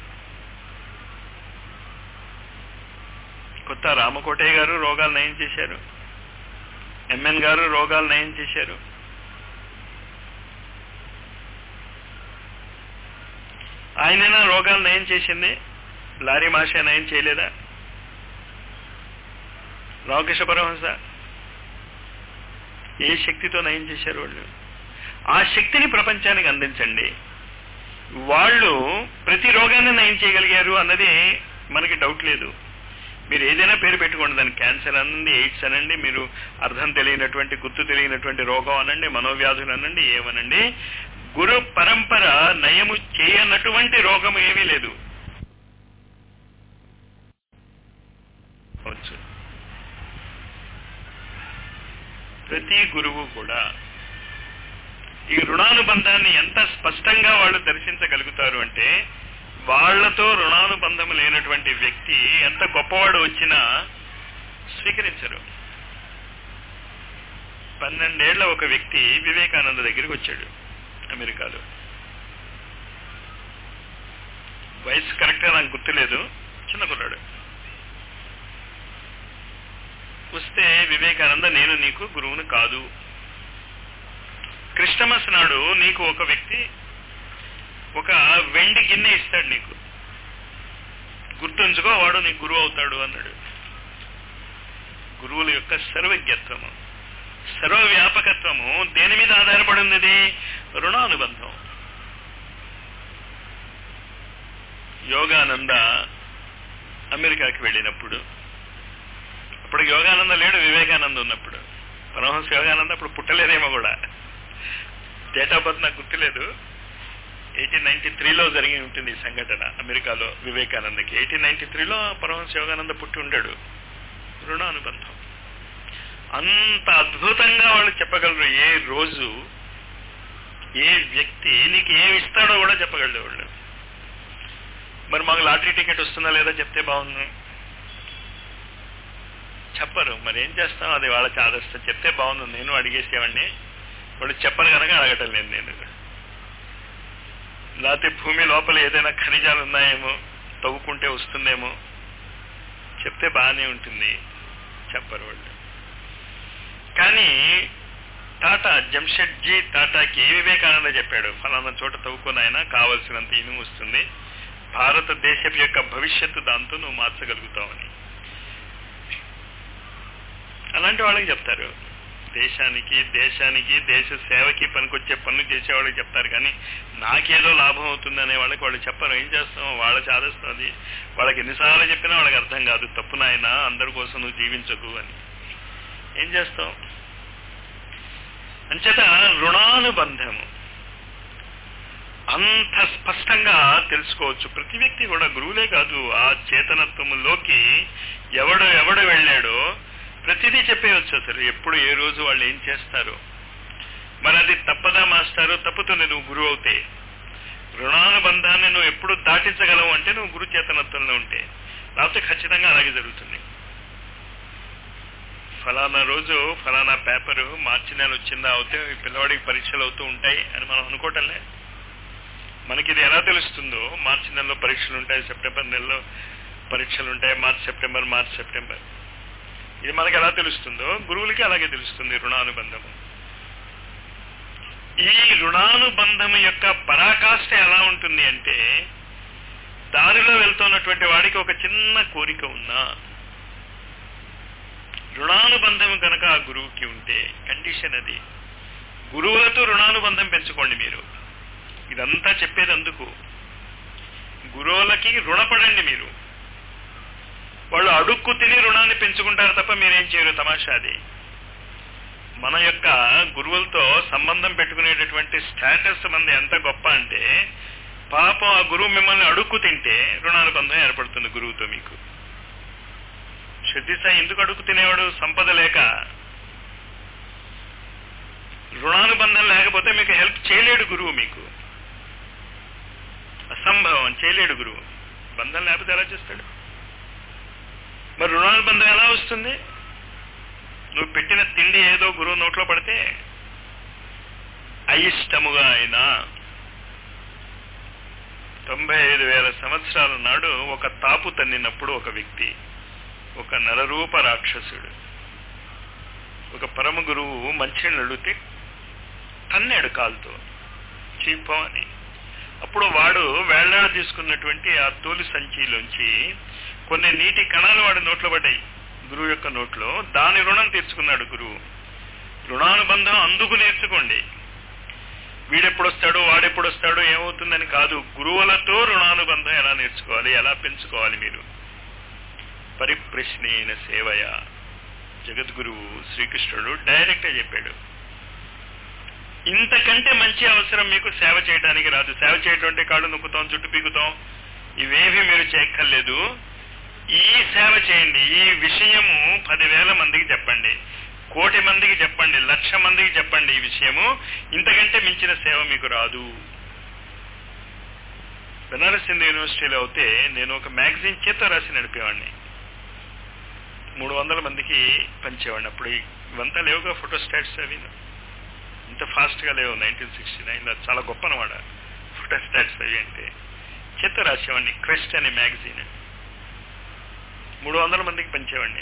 కొత్త రామకోటయ్య గారు రోగాలు నయం చేశారు. ఎంఎన్ గారు రోగాలు నయం చేశారు. ఆయనైనా రోగాలు నయం చేసింది, లారీ మాష నయం చేయలేదా? రామకృష్ణ పరమహంస ఏ శక్తితో నయం చేశారు వాళ్ళు? ఆ శక్తిని ప్రపంచానికి అందించండి. వాళ్ళు ప్రతి రోగాన్ని నయం చేయగలిగారు అన్నది మనకి డౌట్ లేదు. మీరు ఏదైనా పేరు పెట్టుకోండి, దానికి క్యాన్సర్ అనండి, ఎయిడ్స్ అనండి, మీరు అర్థం తెలియనటువంటి గుర్తు తెలియనటువంటి రోగం అనండి, మనోవ్యాధులు అనండి, ఏమనండి, గురు పరంపర నయము చేయనటువంటి రోగం ఏమీ లేదు. ప్రతి గురువు కూడా ఈ రుణానుబంధాన్ని ఎంత స్పష్టంగా వాళ్ళు దర్శించగలుగుతారు అంటే, వాళ్లతో రుణానుబంధం లేనటువంటి వ్యక్తి ఎంత గొప్పవాడు వచ్చినా స్వీకరించరు. పన్నెండేళ్ల ఒక వ్యక్తి వివేకానంద దగ్గరికి వచ్చాడు అమెరికాలో. వయసు కరెక్ట్గా నాకు గుర్తులేదు, చిన్న కుర్రాడు. వస్తే వివేకానంద, నేను నీకు గురువును కాదు. క్రిస్టమస్ నాడు నీకు ఒక వ్యక్తి ఒక వెండి గిన్నె ఇస్తాడు, నీకు గుర్తుంచుకో, వాడు నీకు గురువు అవుతాడు అన్నాడు. గురువుల యొక్క సర్వజ్ఞత్వము, సర్వవ్యాపకత్వము దేని మీద ఆధారపడి ఉన్నది? రుణానుబంధం. యోగానంద అమెరికాకి వెళ్ళినప్పుడు, అప్పుడు యోగానంద లేడు, వివేకానంద ఉన్నప్పుడు. పరమహంస యోగానంద అప్పుడు పుట్టలేదేమో కూడా, డేట్ ఆఫ్ బర్త్ నాకు గుర్తులేదు. ఎయిటీన్ నైన్టీ త్రీలో జరిగి ఉంటుంది ఈ సంఘటన అమెరికాలో వివేకానందకి. ఎయిటీన్ నైన్టీ త్రీలో పరమహంస యోగానంద పుట్టి ఉంటాడు. రుణానుబంధం అంత అద్భుతంగా వాళ్ళు చెప్పగలరు. ఏ రోజు ఏ వ్యక్తి నీకు ఏమి ఇస్తాడో కూడా చెప్పగలరు వాళ్ళు. మరి మాకు లాటరీ టికెట్ వస్తుందా లేదా చెప్తే బాగుంది, చెప్పరు. మరి ఏం చేస్తాం, అది వాళ్ళ చాదస్తం. చెప్తే బాగుంది, నేను అడిగేసేవాడిని, వాళ్ళు చెప్పరు కనుక అడగటం లేదు నేను. లేకపోతే భూమి లోపల ఏదైనా ఖనిజాలు ఉన్నాయేమో, తవ్వుకుంటే వస్తుందేమో, చెప్తే బాగానే ఉంటుంది, చెప్పరు వాళ్ళు. కానీ టాటా, జంషెడ్జీ టాటాకి వివేకానంద చెప్పాడు, ఫలానా చోట తవ్వుకొని ఆయన కావలసినంత ఇనుము వస్తుంది, భారతదేశం యొక్క భవిష్యత్తు దాంతో నువ్వు మార్చగలుగుతావని. అలాంటి వాళ్ళకి చెప్తారు. దేశానికి దేశానికి దేశ సేవకి పనికొచ్చే పనులు చేసేవాళ్ళకి చెప్తారు, కానీ నాకేదో లాభం అవుతుంది అనే వాళ్ళకి వాళ్ళు చెప్పరు. ఏం చేస్తాం, వాళ్ళ చాదస్తుంది. వాళ్ళకి ఎన్నిసార్లు చెప్పినా వాళ్ళకి అర్థం కాదు, తప్పు నాయన, అందరి కోసం నువ్వు జీవించకు అని. ఏం చేస్తాం? అంచేత రుణానుబంధము అంత స్పష్టంగా తెలుసుకోవచ్చు. ప్రతి వ్యక్తి కూడా, గురువులే కాదు, ఆ చేతనత్వములోకి ఎవడు ఎవడు వెళ్ళాడో ప్రతిదీ చెప్పేయచ్చు. అసలు ఎప్పుడు ఏ రోజు వాళ్ళు ఏం చేస్తారో. మరి అది తప్పదా మాస్టారు? తప్పుతుంది నువ్వు గురువు అవుతే. రుణానుబంధాన్ని నువ్వు ఎప్పుడు దాటించగలవు అంటే నువ్వు గురు చేతనత్వంలో ఉంటే, లేకపోతే ఖచ్చితంగా అలాగే జరుగుతుంది. ఫలానా రోజు ఫలానా పేపరు మార్చి నెల వచ్చిందా అవుతే పిల్లవాడికి పరీక్షలు అవుతూ ఉంటాయి అని మనం అనుకోవటంలే. మనకి ఇది ఎలా తెలుస్తుందో, మార్చి నెలలో పరీక్షలు ఉంటాయి, సెప్టెంబర్ నెలలో పరీక్షలు ఉంటాయి, మార్చ్ సెప్టెంబర్ మార్చ్ సెప్టెంబర్ ఇది మనకి ఎలా తెలుస్తుందో గురువులకి అలాగే తెలుస్తుంది రుణానుబంధము. ఈ రుణానుబంధము యొక్క పరాకాష్ఠ ఎలా ఉంటుంది అంటే, దారిలో వెళ్తున్నటువంటి వాడికి ఒక చిన్న కోరిక ఉన్నా, రుణానుబంధం కనుక ఆ గురువుకి ఉంటే కండిషన్ అది. గురువులతో రుణానుబంధం పెంచుకోండి మీరు. ఇదంతా చెప్పేది అందుకు. గురువులకి రుణపడండి మీరు. వాళ్ళు అడుక్కు తిని రుణాన్ని పెంచుకుంటారు తప్ప మీరేం చేయరు. తమాషాది. మన యొక్క గురువులతో సంబంధం పెట్టుకునేటటువంటి స్టేటస్ మంది ఎంత గొప్ప అంటే, పాపం ఆ గురువు మిమ్మల్ని అడుక్కు తింటే రుణానుబంధం ఏర్పడుతుంది గురువుతో మీకు. శ్రద్ధిసాయి ఎందుకు అడుక్కు తినేవాడు? సంపద లేక. రుణానుబంధం లేకపోతే మీకు హెల్ప్ చేయలేడు గురువు. మీకు అసంభవం, చేయలేడు గురువు. బంధం లేకపోతే ఎలా చేస్తాడు? మరి రుణానుబంధం ఎలా వస్తుంది? నువ్వు పెట్టిన తిండి ఏదో గురువు నోట్లో పడితే, అయిష్టముగా అయినా తొంభై ఐదు వేల సంవత్సరాల నాడు ఒక తాపు తన్నినప్పుడు ఒక వ్యక్తి, ఒక నరరూప రాక్షసుడు, ఒక పరమ గురువు మంచిని అడిగితే తన్నాడు కాలుతో, చీపం అని. అప్పుడు వాడు వేళ్లాడ తీసుకున్నటువంటి ఆ తోలి సంచిలోంచి కొన్ని నీటి కణాలు వాడి నోట్లో పడ్డాయి, గురువు యొక్క నోట్లో. దాని రుణం తీర్చుకున్నాడు గురువు. రుణానుబంధం అందుకు నేర్చుకోండి. వీడెప్పుడొస్తాడు, వాడెప్పుడొస్తాడు, ఏమవుతుందని కాదు. గురువులతో రుణానుబంధం ఎలా నేర్చుకోవాలి, ఎలా పెంచుకోవాలి మీరు. పరిప్రశ్నేన సేవయ. జగద్గురువు శ్రీకృష్ణుడు డైరెక్ట్గా చెప్పాడు, ఇంతకంటే మంచి అవసరం మీకు సేవ చేయడానికి రాదు. సేవ చేయటం అంటే కాళ్ళు నొక్కుతాం, చుట్టు పీకుతాం, ఇవేవి మీరు చేయక్కర్లేదు. ఈ సేవ చేయండి. ఈ విషయము పదివేల మందికి చెప్పండి, కోటి మందికి చెప్పండి, లక్ష మందికి చెప్పండి ఈ విషయము. ఇంతకంటే మించిన సేవ మీకు రాదు. బెనారస్ హిందూ యూనివర్సిటీలో అయితే నేను ఒక మ్యాగజైన్ చేత రాసి నడిపేవాడిని. మూడు వందల మందికి పంచేవాడిని. అప్పుడు ఇవంతా లేవుగా ఫోటోస్టాట్స్. అవి ఇంత ఫాస్ట్గా లేవు. నైన్టీన్ సిక్స్టీ నైన్లో చాలా గొప్ప అనమాట ఫోటోస్టాట్స్ అవి. అంటే చేత రాసేవాడిని. క్రెస్ట్ అనే మ్యాగజైన్. మూడు వందల మందికి పంచేవాడిని.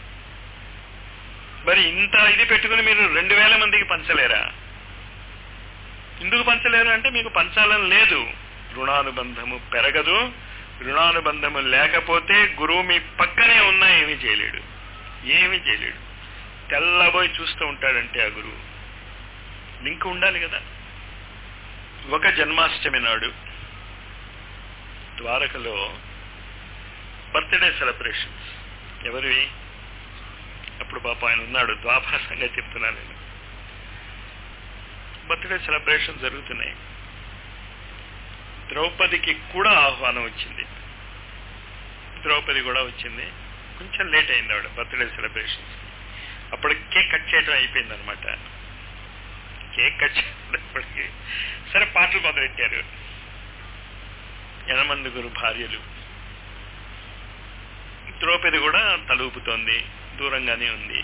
మరి ఇంత ఇది పెట్టుకుని మీరు రెండు వేల మందికి పంచలేరా? ఎందుకు పంచలేరు అంటే మీకు పంచాలని లేదు. రుణానుబంధము పెరగదు. రుణానుబంధము లేకపోతే గురువు మీ పక్కనే ఉన్నా ఏమీ చేయలేడు, ఏమీ చేయలేడు. తెల్లబోయి చూస్తూ ఉంటాడంటే ఆ గురువు. లింక్ ఉండాలి కదా. ఒక జన్మాష్టమి నాడు ద్వారకలో బర్త్డే సెలబ్రేషన్స్. ఎవరివి? అప్పుడు పాప ఆయన ఉన్నాడు. ద్వాపర సంగతి చెప్తున్నాను నేను. బర్త్డే సెలబ్రేషన్ జరుగుతున్నాయి. ద్రౌపదికి కూడా ఆహ్వానం వచ్చింది. ద్రౌపది కూడా వచ్చింది. కొంచెం లేట్ అయింది ఆవిడ బర్త్డే సెలబ్రేషన్స్. అప్పుడు కేక్ కట్ చేయడం అయిపోయింది అనమాట. కేక్ కట్ చేసినప్పటికీ సరే పాటలు మొదలెట్టారు. యనమందుగురు భార్యలు. ద్రౌపది కూడా తలూపుతోంది, దూరంగానే ఉంది.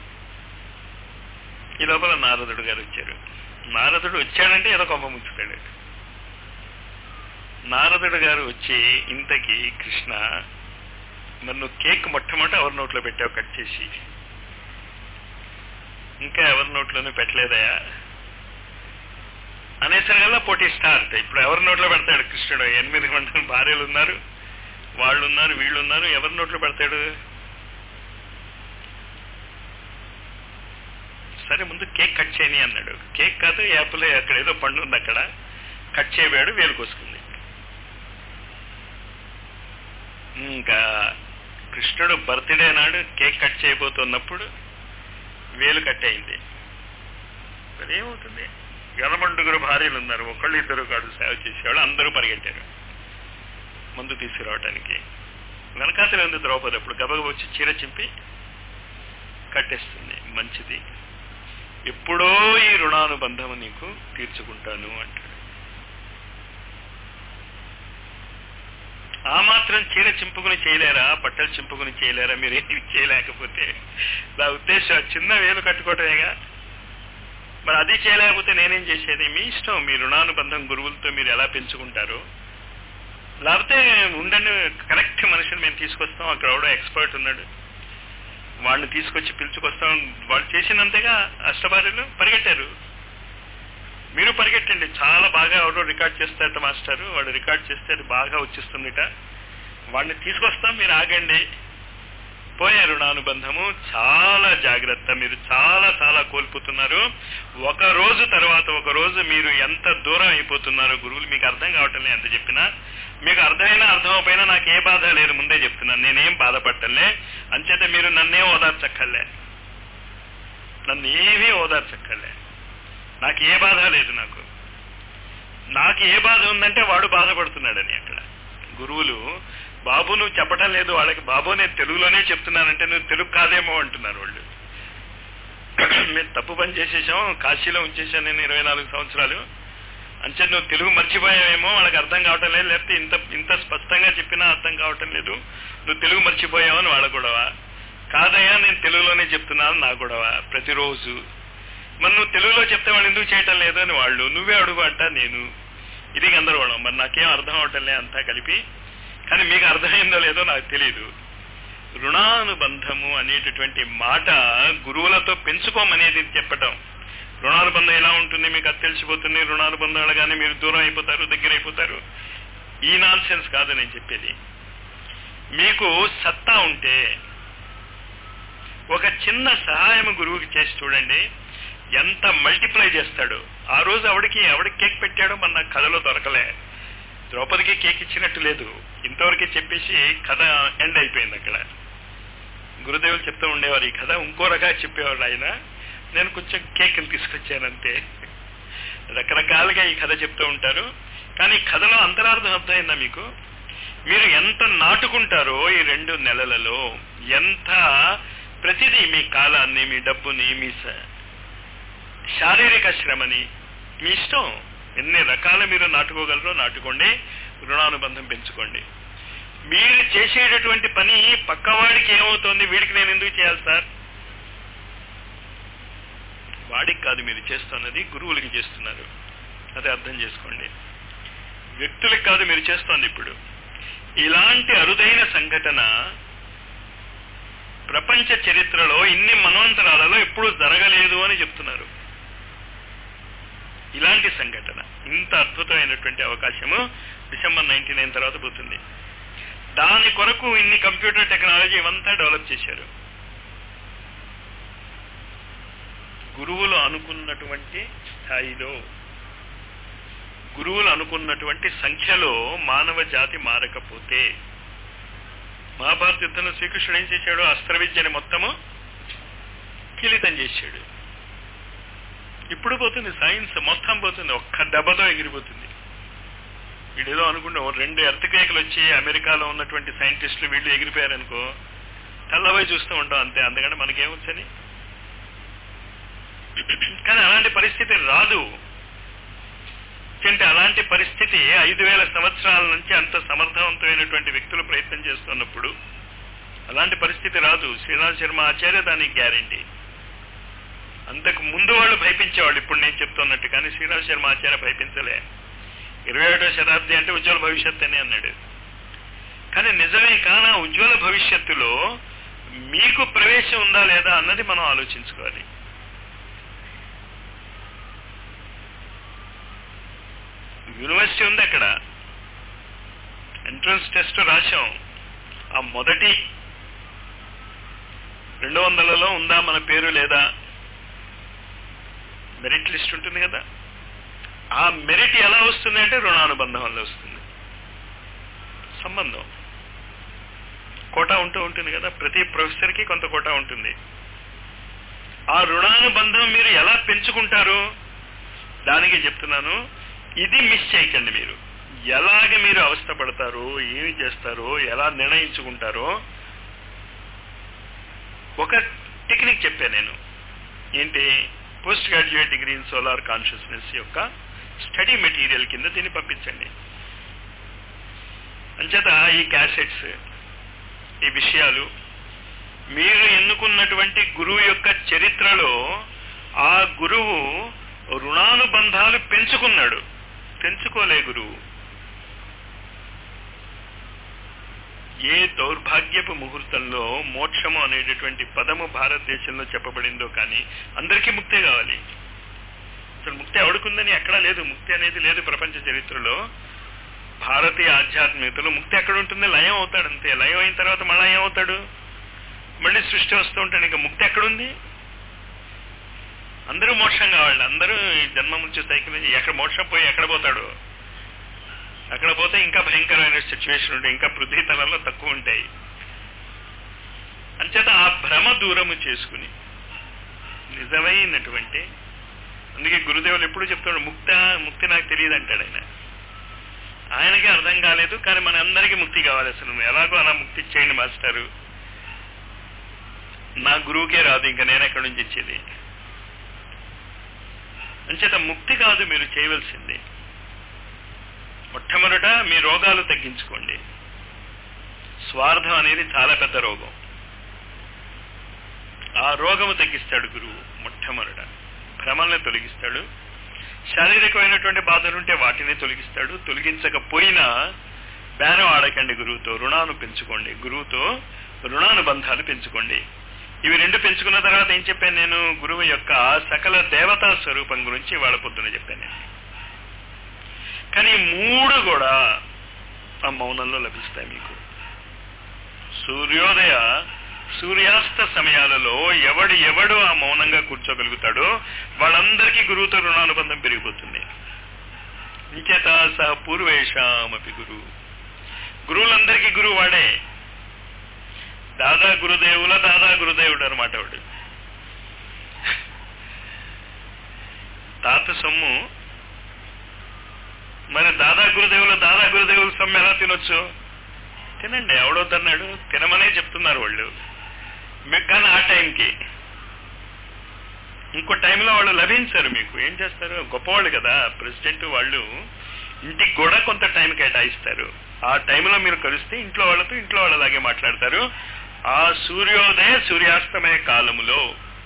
ఈ లోపల నారదుడు గారు వచ్చారు. నారదుడు వచ్చాడంటే ఏదో కొమ్మ ముంచుతాడు. నారదుడు గారు వచ్చి, ఇంతకీ కృష్ణ మరి నువ్వు కేక్ మొట్టమొదట ఎవరి నోట్లో పెట్టావు కట్ చేసి? ఇంకా ఎవరి నోట్లోనూ పెట్టలేదయా అనేసరికల్లా పోటీ స్టార్ట్. ఇప్పుడు ఎవరి నోట్లో పెడతాడు కృష్ణుడు? ఎనిమిది మంది భార్యలు ఉన్నారు, వాళ్ళు ఉన్నారు, వీళ్ళు ఉన్నారు. ఎవరి నోట్లో పెడతాడు? సరే ముందు కేక్ కట్ చేయని అన్నాడు. కేక్ కాదు, యాపిల్ అక్కడ ఏదో పండు ఉంది, అక్కడ కట్ చేయబోయాడు. వేలు కోసుకుంది. ఇంకా కృష్ణుడు బర్త్డే నాడు కేక్ కట్ చేయబోతున్నప్పుడు వేలు కట్ అయింది. మరి ఏమవుతుంది? యనమండుగురు భార్యలు ఉన్నారు, ఒకళ్ళు ఇద్దరు కాదు సేవ చేసేవాళ్ళు. అందరూ పరిగెట్టారు ముందు తీసుకురావడానికి. వెనకాతలే ఉంది ద్రౌపది. అప్పుడు గబగబ వచ్చి చీర చింపి కట్టేస్తుంది. మంచిది, ఎప్పుడో ఈ రుణానుబంధం నీకు తీర్చుకుంటాను అంటాడు. ఆ మాత్రం చీర చింపుకుని చేయలేరా? బట్టలు చింపుకుని చేయలేరా? మీరు ఏమి చేయలేకపోతే నా ఉద్దేశం చిన్న వేలు కట్టుకోవటమేగా. మరి అది చేయలేకపోతే నేనేం చేసేది? మీ ఇష్టం. మీ రుణానుబంధం గురువులతో మీరు ఎలా పెంచుకుంటారు. లేకపోతే ఉండండి, కరెక్ట్ మనిషిని మేము తీసుకొస్తాం, అక్కడ ఎవడో ఎక్స్పర్ట్ ఉన్నాడు, వాడిని తీసుకొచ్చి పిలుచుకొస్తాం. వాళ్ళు చేసినంతగా అష్టభార్యలు పరిగెట్టారు. మీరు పరిగెట్టండి. చాలా బాగా ఎవరో రికార్డ్ చేస్తారట మాస్టారు, వాడు రికార్డ్ చేస్తే అది బాగా వచ్చిస్తుందిట, వాడిని తీసుకొస్తాం, మీరు ఆగండి పోయే రుణానుబంధము చాలా జాగ్రత్త. మీరు చాలా చాలా కోల్పోతున్నారు. ఒక రోజు తర్వాత ఒక రోజు మీరు ఎంత దూరం అయిపోతున్నారో గురువులు మీకు అర్థం కావటం లేదు. ఎంత చెప్పినా మీకు అర్థమైనా అర్థం అయిపోయినా నాకు ఏ బాధ లేదు, ముందే చెప్తున్నాను. నేనేం బాధపడటంలే. అంచేత మీరు నన్నేం ఓదార్చక్కర్లే, నన్ను ఏమీ ఓదార్చక్కర్లే. నాకు ఏ బాధ లేదు. నాకు నాకు ఏ బాధ ఉందంటే వాడు బాధపడుతున్నాడని. అక్కడ గురువులు బాబు నువ్వు చెప్పటం లేదు వాళ్ళకి, బాబు నేను తెలుగులోనే చెప్తున్నానంటే నువ్వు తెలుగు కాదేమో అంటున్నారు వాళ్ళు. మేము తప్పు పని చేసేసాం, కాశీలో ఉంచేసాను నేను ఇరవై నాలుగు సంవత్సరాలు, అంచే నువ్వు తెలుగు మర్చిపోయావేమో, వాళ్ళకి అర్థం కావటం లేదు, లేకపోతే ఇంత ఇంత స్పష్టంగా చెప్పినా అర్థం కావటం లేదు, నువ్వు తెలుగు మర్చిపోయావు అని వాళ్ళ గొడవ. కాదయ్యా నేను తెలుగులోనే చెప్తున్నాను నా గొడవ ప్రతిరోజు. మరి నువ్వు తెలుగులో చెప్తే వాళ్ళు ఎందుకు చేయటం లేదు అని వాళ్ళు, నువ్వే అడుగు అంట నేను. ఇది గందరగోళం. మరి నాకేం అర్థం అవటం లే అంతా కలిపి. కానీ మీకు అర్థమైందో లేదో నాకు తెలియదు. రుణానుబంధము అనేటటువంటి మాట గురువులతో పెంచుకోమనేది చెప్పటం. రుణానుబంధం ఎలా ఉంటుంది మీకు అది తెలిసిపోతుంది. రుణానుబంధం అనగానే మీరు దూరం అయిపోతారు, దగ్గర అయిపోతారు. ఈ నాన్ సెన్స్ కాదు నేను చెప్పేది. మీకు సత్తా ఉంటే ఒక చిన్న సహాయం గురువుకి చేసి చూడండి, ఎంత మల్టిప్లై చేస్తాడు. ఆ రోజు ఆవిడకి ఆవిడకి కేక్ పెట్టాడో మన నాకు కథలో దొరకలే. ద్రౌపదికి కేక్ ఇచ్చినట్టు లేదు. ఇంతవరకే చెప్పేసి కథ ఎండ్ అయిపోయింది అక్కడ. గురుదేవులు చెప్తూ ఉండేవారు ఈ కథ, ఇంకో రకంగా చెప్పేవాడు ఆయన. నేను కొంచెం కేకులు తీసుకొచ్చానంతే. రకరకాలుగా ఈ కథ చెప్తూ ఉంటారు. కానీ కథలో అంతరార్థం అర్థమైందా మీకు? మీరు ఎంత నాటుకుంటారో ఈ రెండు నెలలలో, ఎంత ప్రతిదీ మీ కాలాన్ని, మీ డబ్బుని, మీ శారీరక శ్రమని, మీ ఇష్టం ఎన్ని రకాలు మీరు నాటుకోగలరో నాటుకోండి. రుణానుబంధం పెంచుకోండి. మీరు చేసేటటువంటి పని పక్కవాడికి ఏమవుతోంది, వీడికి నేను ఎందుకు చేయాలి సార్? వాడికి కాదు మీరు చేస్తున్నది, గురువులకి చేస్తున్నారు. అదే అర్థం చేసుకోండి. వ్యక్తులకు కాదు మీరు చేస్తోంది. ఇప్పుడు ఇలాంటి అరుదైన సంఘటన ప్రపంచ చరిత్రలో ఇన్ని మనవంతరాలలో ఎప్పుడూ జరగలేదు అని చెప్తున్నారు. ఇలాంటి సంఘటన, ఇంత అద్భుతమైనటువంటి అవకాశము డిసెంబర్ నైన్టీ నైన్ తర్వాత పోతుంది. దాని కొరకు ఇన్ని కంప్యూటర్ టెక్నాలజీ ఇవంతా డెవలప్ చేశారు. గురువులు అనుకున్నటువంటి స్థాయిలో, గురువులు అనుకున్నటువంటి సంఖ్యలో మానవ జాతి మారకపోతే, మహాభారత యుద్ధంలో శ్రీకృష్ణుడు ఏం చేశాడు? అస్త్ర విద్యని మొత్తము కిలితం చేశాడు. ఇప్పుడు పోతుంది సైన్స్, మొత్తం పోతుంది, ఒక్క దెబ్బతో ఎగిరిపోతుంది. వీడేదో అనుకుంటే రెండు ఎర్త్క్వేక్లు వచ్చి అమెరికాలో ఉన్నటువంటి సైంటిస్టులు వీళ్ళు ఎగిరిపోయారనుకో, తెల్లబోయి చూస్తూ ఉంటాం అంతే. అందుకని మనకేమొచ్చని. కానీ అలాంటి పరిస్థితి రాదు. అంటే అలాంటి పరిస్థితి ఐదు వేల సంవత్సరాల నుంచి అంత సమర్థవంతమైనటువంటి వ్యక్తులు ప్రయత్నం చేస్తున్నప్పుడు అలాంటి పరిస్థితి రాదు. శ్రీరామ్ శర్మ ఆచార్య దానికి గ్యారంటీ. అంతకు ముందు వాళ్ళు భయపించేవాళ్ళు, ఇప్పుడు నేను చెప్తున్నట్టు. కానీ శ్రీరామ్ శర్మ ఆచార్య భయపించలే. ఇరవై ఒకటో శతాబ్ది అంటే ఉజ్వల భవిష్యత్ అని అన్నాడు. కానీ నిజమే. కానా ఉజ్వల భవిష్యత్తులో మీకు ప్రవేశం ఉందా లేదా అన్నది మనం ఆలోచించుకోవాలి. యూనివర్సిటీ ఉంది అక్కడ, ఎంట్రన్స్ టెస్ట్ రాశాం. ఆ మొదటి రెండు వందలలో ఉందా మన పేరు లేదా? మెరిట్ లిస్ట్ ఉంటుంది కదా. ఆ మెరిట్ ఎలా వస్తుంది అంటే రుణానుబంధం వల్ల వస్తుంది. సంబంధం కోటా ఉంటూ ఉంటుంది కదా, ప్రతి ప్రొఫెసర్కి కొంత కోటా ఉంటుంది. ఆ రుణానుబంధం మీరు ఎలా పెంచుకుంటారు దానికి చెప్తున్నాను. ఇది మిస్ చేయకండి. మీరు ఎలాగ మీరు అవస్థపడతారో, ఏమి చేస్తారో, ఎలా నిర్ణయించుకుంటారో ఒక టెక్నిక్ చెప్పాను నేను. ఏంటి? Post graduate degree in solar consciousness యొక్క స్టడీ మెటీరియల్ కింద దీన్ని పంపించండి. అంచేత ఈ క్యాసెట్స్, ఈ విషయాలు మీరు ఎన్నుకున్నటువంటి గురువు యొక్క చరిత్రలో ఆ గురువు రుణానుబంధాలు పెంచుకున్నాడు. పెంచుకోలే గురువు. ఏ దౌర్భాగ్యపు ముహూర్తంలో మోక్షము అనేటటువంటి పదము భారతదేశంలో చెప్పబడిందో, కానీ అందరికీ ముక్తే కావాలి. అసలు ముక్తి ఎవడుకుందని ఎక్కడా లేదు. ముక్తి అనేది లేదు ప్రపంచ చరిత్రలో. భారతీయ ఆధ్యాత్మికతలో ముక్తి ఎక్కడ ఉంటుంది? లయం అవుతాడు అంతే. లయం అయిన తర్వాత మళ్ళా ఏమవుతాడు? మళ్ళీ సృష్టి వస్తూ ఉంటాడు. ఇంకా ముక్తి ఎక్కడుంది? అందరూ మోక్షం కావాలి. అందరూ జన్మ మృత్యు సైకిల్ ఎక్కడ మోక్షం పోయి ఎక్కడ పోతాడు? అక్కడ పోతే ఇంకా భయంకరమైన సిచ్యువేషన్ ఉంటాయి, ఇంకా పృథ్వీతలంలో తక్కువ ఉంటాయి. అంచేత ఆ భ్రమ దూరము చేసుకుని నిజమైనటువంటి, అందుకే గురుదేవులు ఎప్పుడు చెప్తాడు, ముక్త ముక్తి నాకు తెలియదు అంటాడు ఆయన. ఆయనకే అర్థం కాలేదు, కానీ మన అందరికీ ముక్తి కావాలి. అసలు ఎలాగో అలా ముక్తి ఇచ్చేయండి మాస్టారు, నా గురువుకే రాదు, ఇంకా నేను ఎక్కడి నుంచి ఇచ్చేది. అంచేత ముక్తి కాదు మీరు చేయవలసింది. మొట్టమొదట మీ రోగాలు తగ్గించుకోండి. స్వార్థం అనేది చాలా పెద్ద రోగం. ఆ రోగము తగ్గిస్తాడు గురువు. మొట్టమొదట భ్రమల్ని తొలగిస్తాడు. శారీరకమైనటువంటి బాధలుంటే వాటిని తొలగిస్తాడు. తొలగించకపోయినా బేరం ఆడకండి గురువుతో, రుణాను పెంచుకోండి. గురువుతో రుణానుబంధాలు పెంచుకోండి. ఇవి రెండు పెంచుకున్న తర్వాత ఏం చెప్పాను నేను? గురువు యొక్క సకల దేవతా స్వరూపం గురించి వాళ్ళ పొద్దున చెప్పాను నేను. కానీ మూడు కూడా ఆ మౌనంలో లభిస్తాయి మీకు. సూర్యోదయ సూర్యాస్త సమయాలలో ఎవడు ఎవడు ఆ మౌనంగా కూర్చోగలుగుతాడో వాళ్ళందరికీ గురువుతో రుణానుబంధం పెరిగిపోతుంది. ఇంచేత సహ పూర్వేషామపి గురు, గురువులందరికీ గురువు వాడే. దాదా గురుదేవుల దాదా గురుదేవుడు అనమాట వాడు. తాత సొమ్ము మరి దాదా గురుదేవుల దాదా గురుదేవుల సొమ్ము ఎలా తినొచ్చు? తినండి, ఎవడవుతున్నాడు? తినమనే చెప్తున్నారు వాళ్ళు. మీకు కానీ ఆ టైంకి ఇంకో టైంలో వాళ్ళు లభించారు. మీకు ఏం చేస్తారు? గొప్పవాళ్ళు కదా ప్రెసిడెంట్, వాళ్ళు ఇంటికి కూడా కొంత టైం కేటాయిస్తారు. ఆ టైంలో మీరు కలిస్తే ఇంట్లో వాళ్ళతో ఇంట్లో వాళ్ళలాగే మాట్లాడతారు. ఆ సూర్యోదయ సూర్యాస్తమయ కాలములో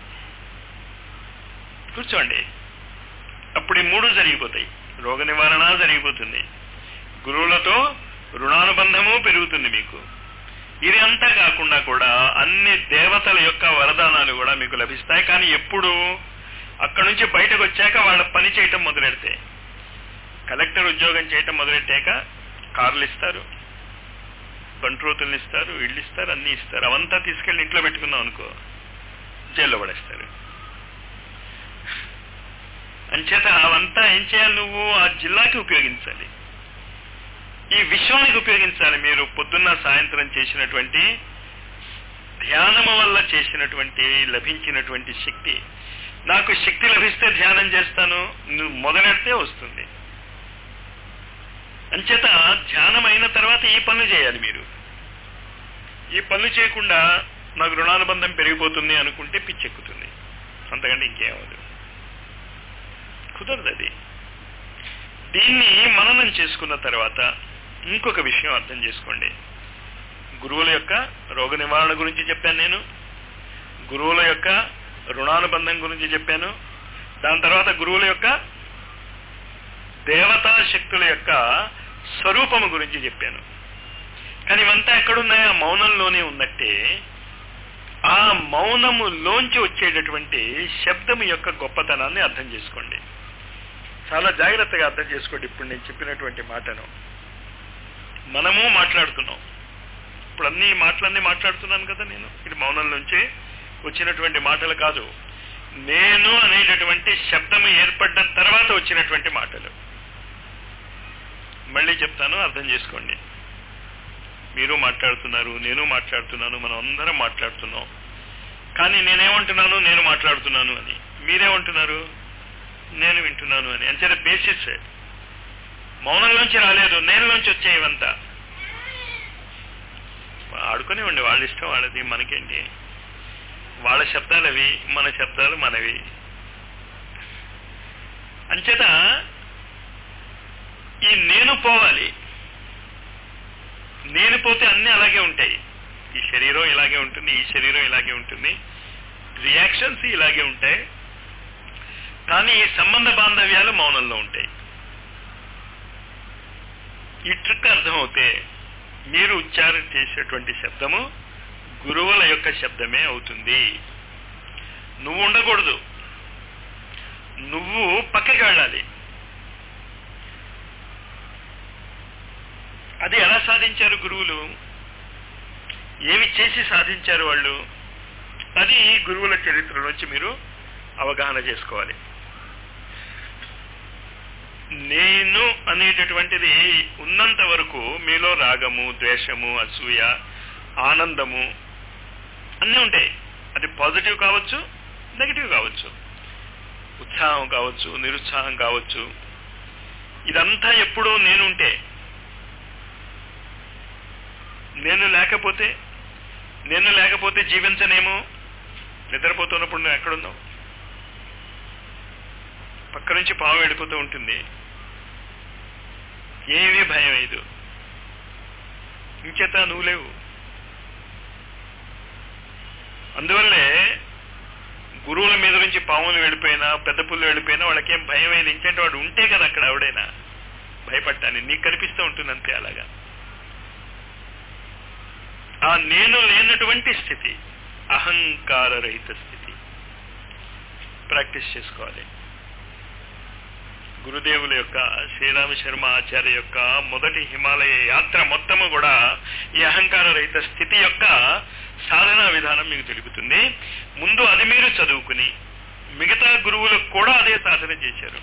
కూర్చోండి. అప్పుడు ఈ మూడు జరిగిపోతాయి. రోగ నివారణ జరిగిపోతుంది, గురువులతో రుణానుబంధము పెరుగుతుంది మీకు. ఇది అంతా కాకుండా కూడా అన్ని దేవతల యొక్క వరదానాలు కూడా మీకు లభిస్తాయి. కానీ ఎప్పుడు? అక్కడి నుంచి బయటకు వచ్చాక వాళ్ళ పని చేయటం మొదలెడితే. కలెక్టర్ ఉద్యోగం చేయటం మొదలెట్టాక కార్లు ఇస్తారు, బంట్రోతుల్ని ఇస్తారు, ఇళ్ళు ఇస్తారు, అన్నీ ఇస్తారు. అవంతా తీసుకెళ్ళి ఇంట్లో పెట్టుకున్నాం అనుకో, జైల్లో పడేస్తారు. అంచేత అవంతా ఏం చేయాలి? నువ్వు ఆ జిల్లాకి ఉపయోగించాలి, ఈ విశ్వానికి ఉపయోగించాలి. మీరు పొద్దున్న సాయంత్రం చేసినటువంటి ధ్యానము వల్ల చేసినటువంటి లభించినటువంటి శక్తి. నాకు శక్తి లభిస్తే ధ్యానం చేస్తాను, నువ్వు మొదలెడితే వస్తుంది. అంచేత ధ్యానం అయిన తర్వాత ఈ పనులు చేయాలి మీరు. ఈ పనులు చేయకుండా నాకు రుణానుబంధం పెరిగిపోతుంది అనుకుంటే పిచ్చెక్కుతుంది, అంతకంటే ఇంకేమదు, కుదరదు అది. దీన్ని మననం చేసుకున్న తర్వాత ఇంకొక విషయం అర్థం చేసుకోండి. గురువుల యొక్క రోగ నివారణ గురించి చెప్పాను నేను, గురువుల యొక్క రుణానుబంధం గురించి చెప్పాను, దాని తర్వాత గురువుల యొక్క దేవతా శక్తుల యొక్క స్వరూపము గురించి చెప్పాను. కానీ ఇవంతా ఎక్కడున్నాయి? ఆ మౌనంలోనే ఉన్నట్టే. ఆ మౌనములోంచి వచ్చేటటువంటి శబ్దము యొక్క గొప్పతనాన్ని అర్థం చేసుకోండి. చాలా జాగ్రత్తగా అర్థం చేసుకోండి. ఇప్పుడు నేను చెప్పినటువంటి మాటను మనము మాట్లాడుతున్నాం. ఇప్పుడు అన్ని మాటలన్నీ మాట్లాడుతున్నాను కదా నేను. ఇది మౌనం నుంచి వచ్చినటువంటి మాటలు కాదు, నేను అనేటటువంటి శబ్దము ఏర్పడ్డ తర్వాత వచ్చినటువంటి మాటలు. మళ్ళీ చెప్తాను, అర్థం చేసుకోండి. మీరు మాట్లాడుతున్నారు, నేను మాట్లాడుతున్నాను, మనం అందరం మాట్లాడుతున్నాం. కానీ నేనేమంటున్నాను? నేను మాట్లాడుతున్నాను అని. మీరేమంటున్నారు? నేను వింటున్నాను అని. అంచేత బేసిస్ మౌనంలోంచి రాలేదు, నేనులోంచి వచ్చాయి ఇవంతా. ఆడుకునేవ్వండి, వాళ్ళ ఇష్టం వాళ్ళది, మనకేంటి. వాళ్ళ శబ్దాలు అవి, మన శబ్దాలు మనవి. అంచేత ఈ నేను పోవాలి. నేను పోతే అన్నీ అలాగే ఉంటాయి. ఈ శరీరం ఇలాగే ఉంటుంది, ఈ శరీరం ఇలాగే ఉంటుంది, రియాక్షన్స్ ఇలాగే ఉంటాయి. కానీ ఈ సంబంధ బాంధవ్యాలు మౌనంలో ఉంటాయి. ఈ ట్రిక్ అర్థమవుతే మీరు ఉచ్చారణ చేసేటువంటి శబ్దము గురువుల యొక్క శబ్దమే అవుతుంది. నువ్వు ఉండకూడదు, నువ్వు పక్కకి వెళ్ళాలి. అది ఎలా సాధించారు గురువులు? ఏమి చేసి సాధించారు వాళ్ళు? అది గురువుల చరిత్ర నుంచి మీరు అవగాహన చేసుకోవాలి. నేను అనేటటువంటిది ఉన్నంత వరకు మీలో రాగము, ద్వేషము, అసూయ, ఆనందము అన్నీ ఉంటాయి. అది పాజిటివ్ కావచ్చు, నెగిటివ్ కావచ్చు, ఉత్సాహం కావచ్చు, నిరుత్సాహం కావచ్చు. ఇదంతా ఎప్పుడూ నేనుంటే, నేను లేకపోతే నేను లేకపోతే జీవించనేమో. నిద్రపోతున్నప్పుడు నువ్వు ఎక్కడున్నావు? పక్క నుంచి పాము వెళ్ళిపోతూ ఉంటుంది, ఏమీ భయం లేదు, ఇంచేత నువ్వు లేవు. అందువల్లే గురువుల మీద నుంచి పాములు వెళ్ళిపోయినా, పెద్ద పుల్లు వెళ్ళిపోయినా వాళ్ళకేం భయం అయింది. ఇంకంటే వాడు ఉంటే కదా అక్కడ ఎవడైనా భయపడ్డాని, నీకు కనిపిస్తూ ఉంటుంది అంతే. అలాగా ఆ నేను లేనటువంటి స్థితి అహంకార రహిత స్థితి ప్రాక్టీస్ చేసుకోవాలి. గురుదేవుల యొక్క, శ్రీరామ శర్మ ఆచార్య యొక్క మొదటి హిమాలయ యాత్ర మొత్తము కూడా ఈ అహంకార రహిత స్థితి యొక్క సాధనా విధానం మీకు తెలుపుతుంది. ముందు అది మీరు చదువుకుని మిగతా గురువులకు కూడా అదే సాధన చేశారు.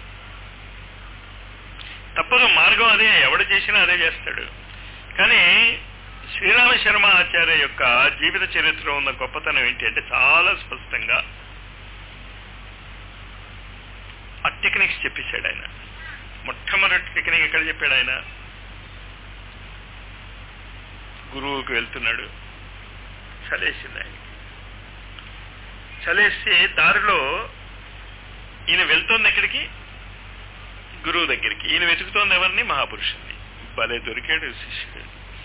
తప్పదు, మార్గం అదే, ఎవడు చేసినా అదే చేస్తాడు. కానీ శ్రీరామ శర్మ ఆచార్య యొక్క జీవిత చరిత్రలో ఉన్న గొప్పతనం ఏంటి అంటే చాలా స్పష్టంగా ఆ టెక్నిక్స్ చెప్పేశాడు ఆయన. మొట్టమొదటి టెక్నిక్ ఎక్కడ చెప్పాడు ఆయన? గురువుకు వెళ్తున్నాడు, చలేసింది ఆయనకి. చలేసి దారిలో ఈయన వెళ్తోంది ఎక్కడికి? గురువు దగ్గరికి. ఈయన వెతుకుతోంది ఎవరిని? మహాపురుషుని. భలే దొరికాడు శిష్యుడు.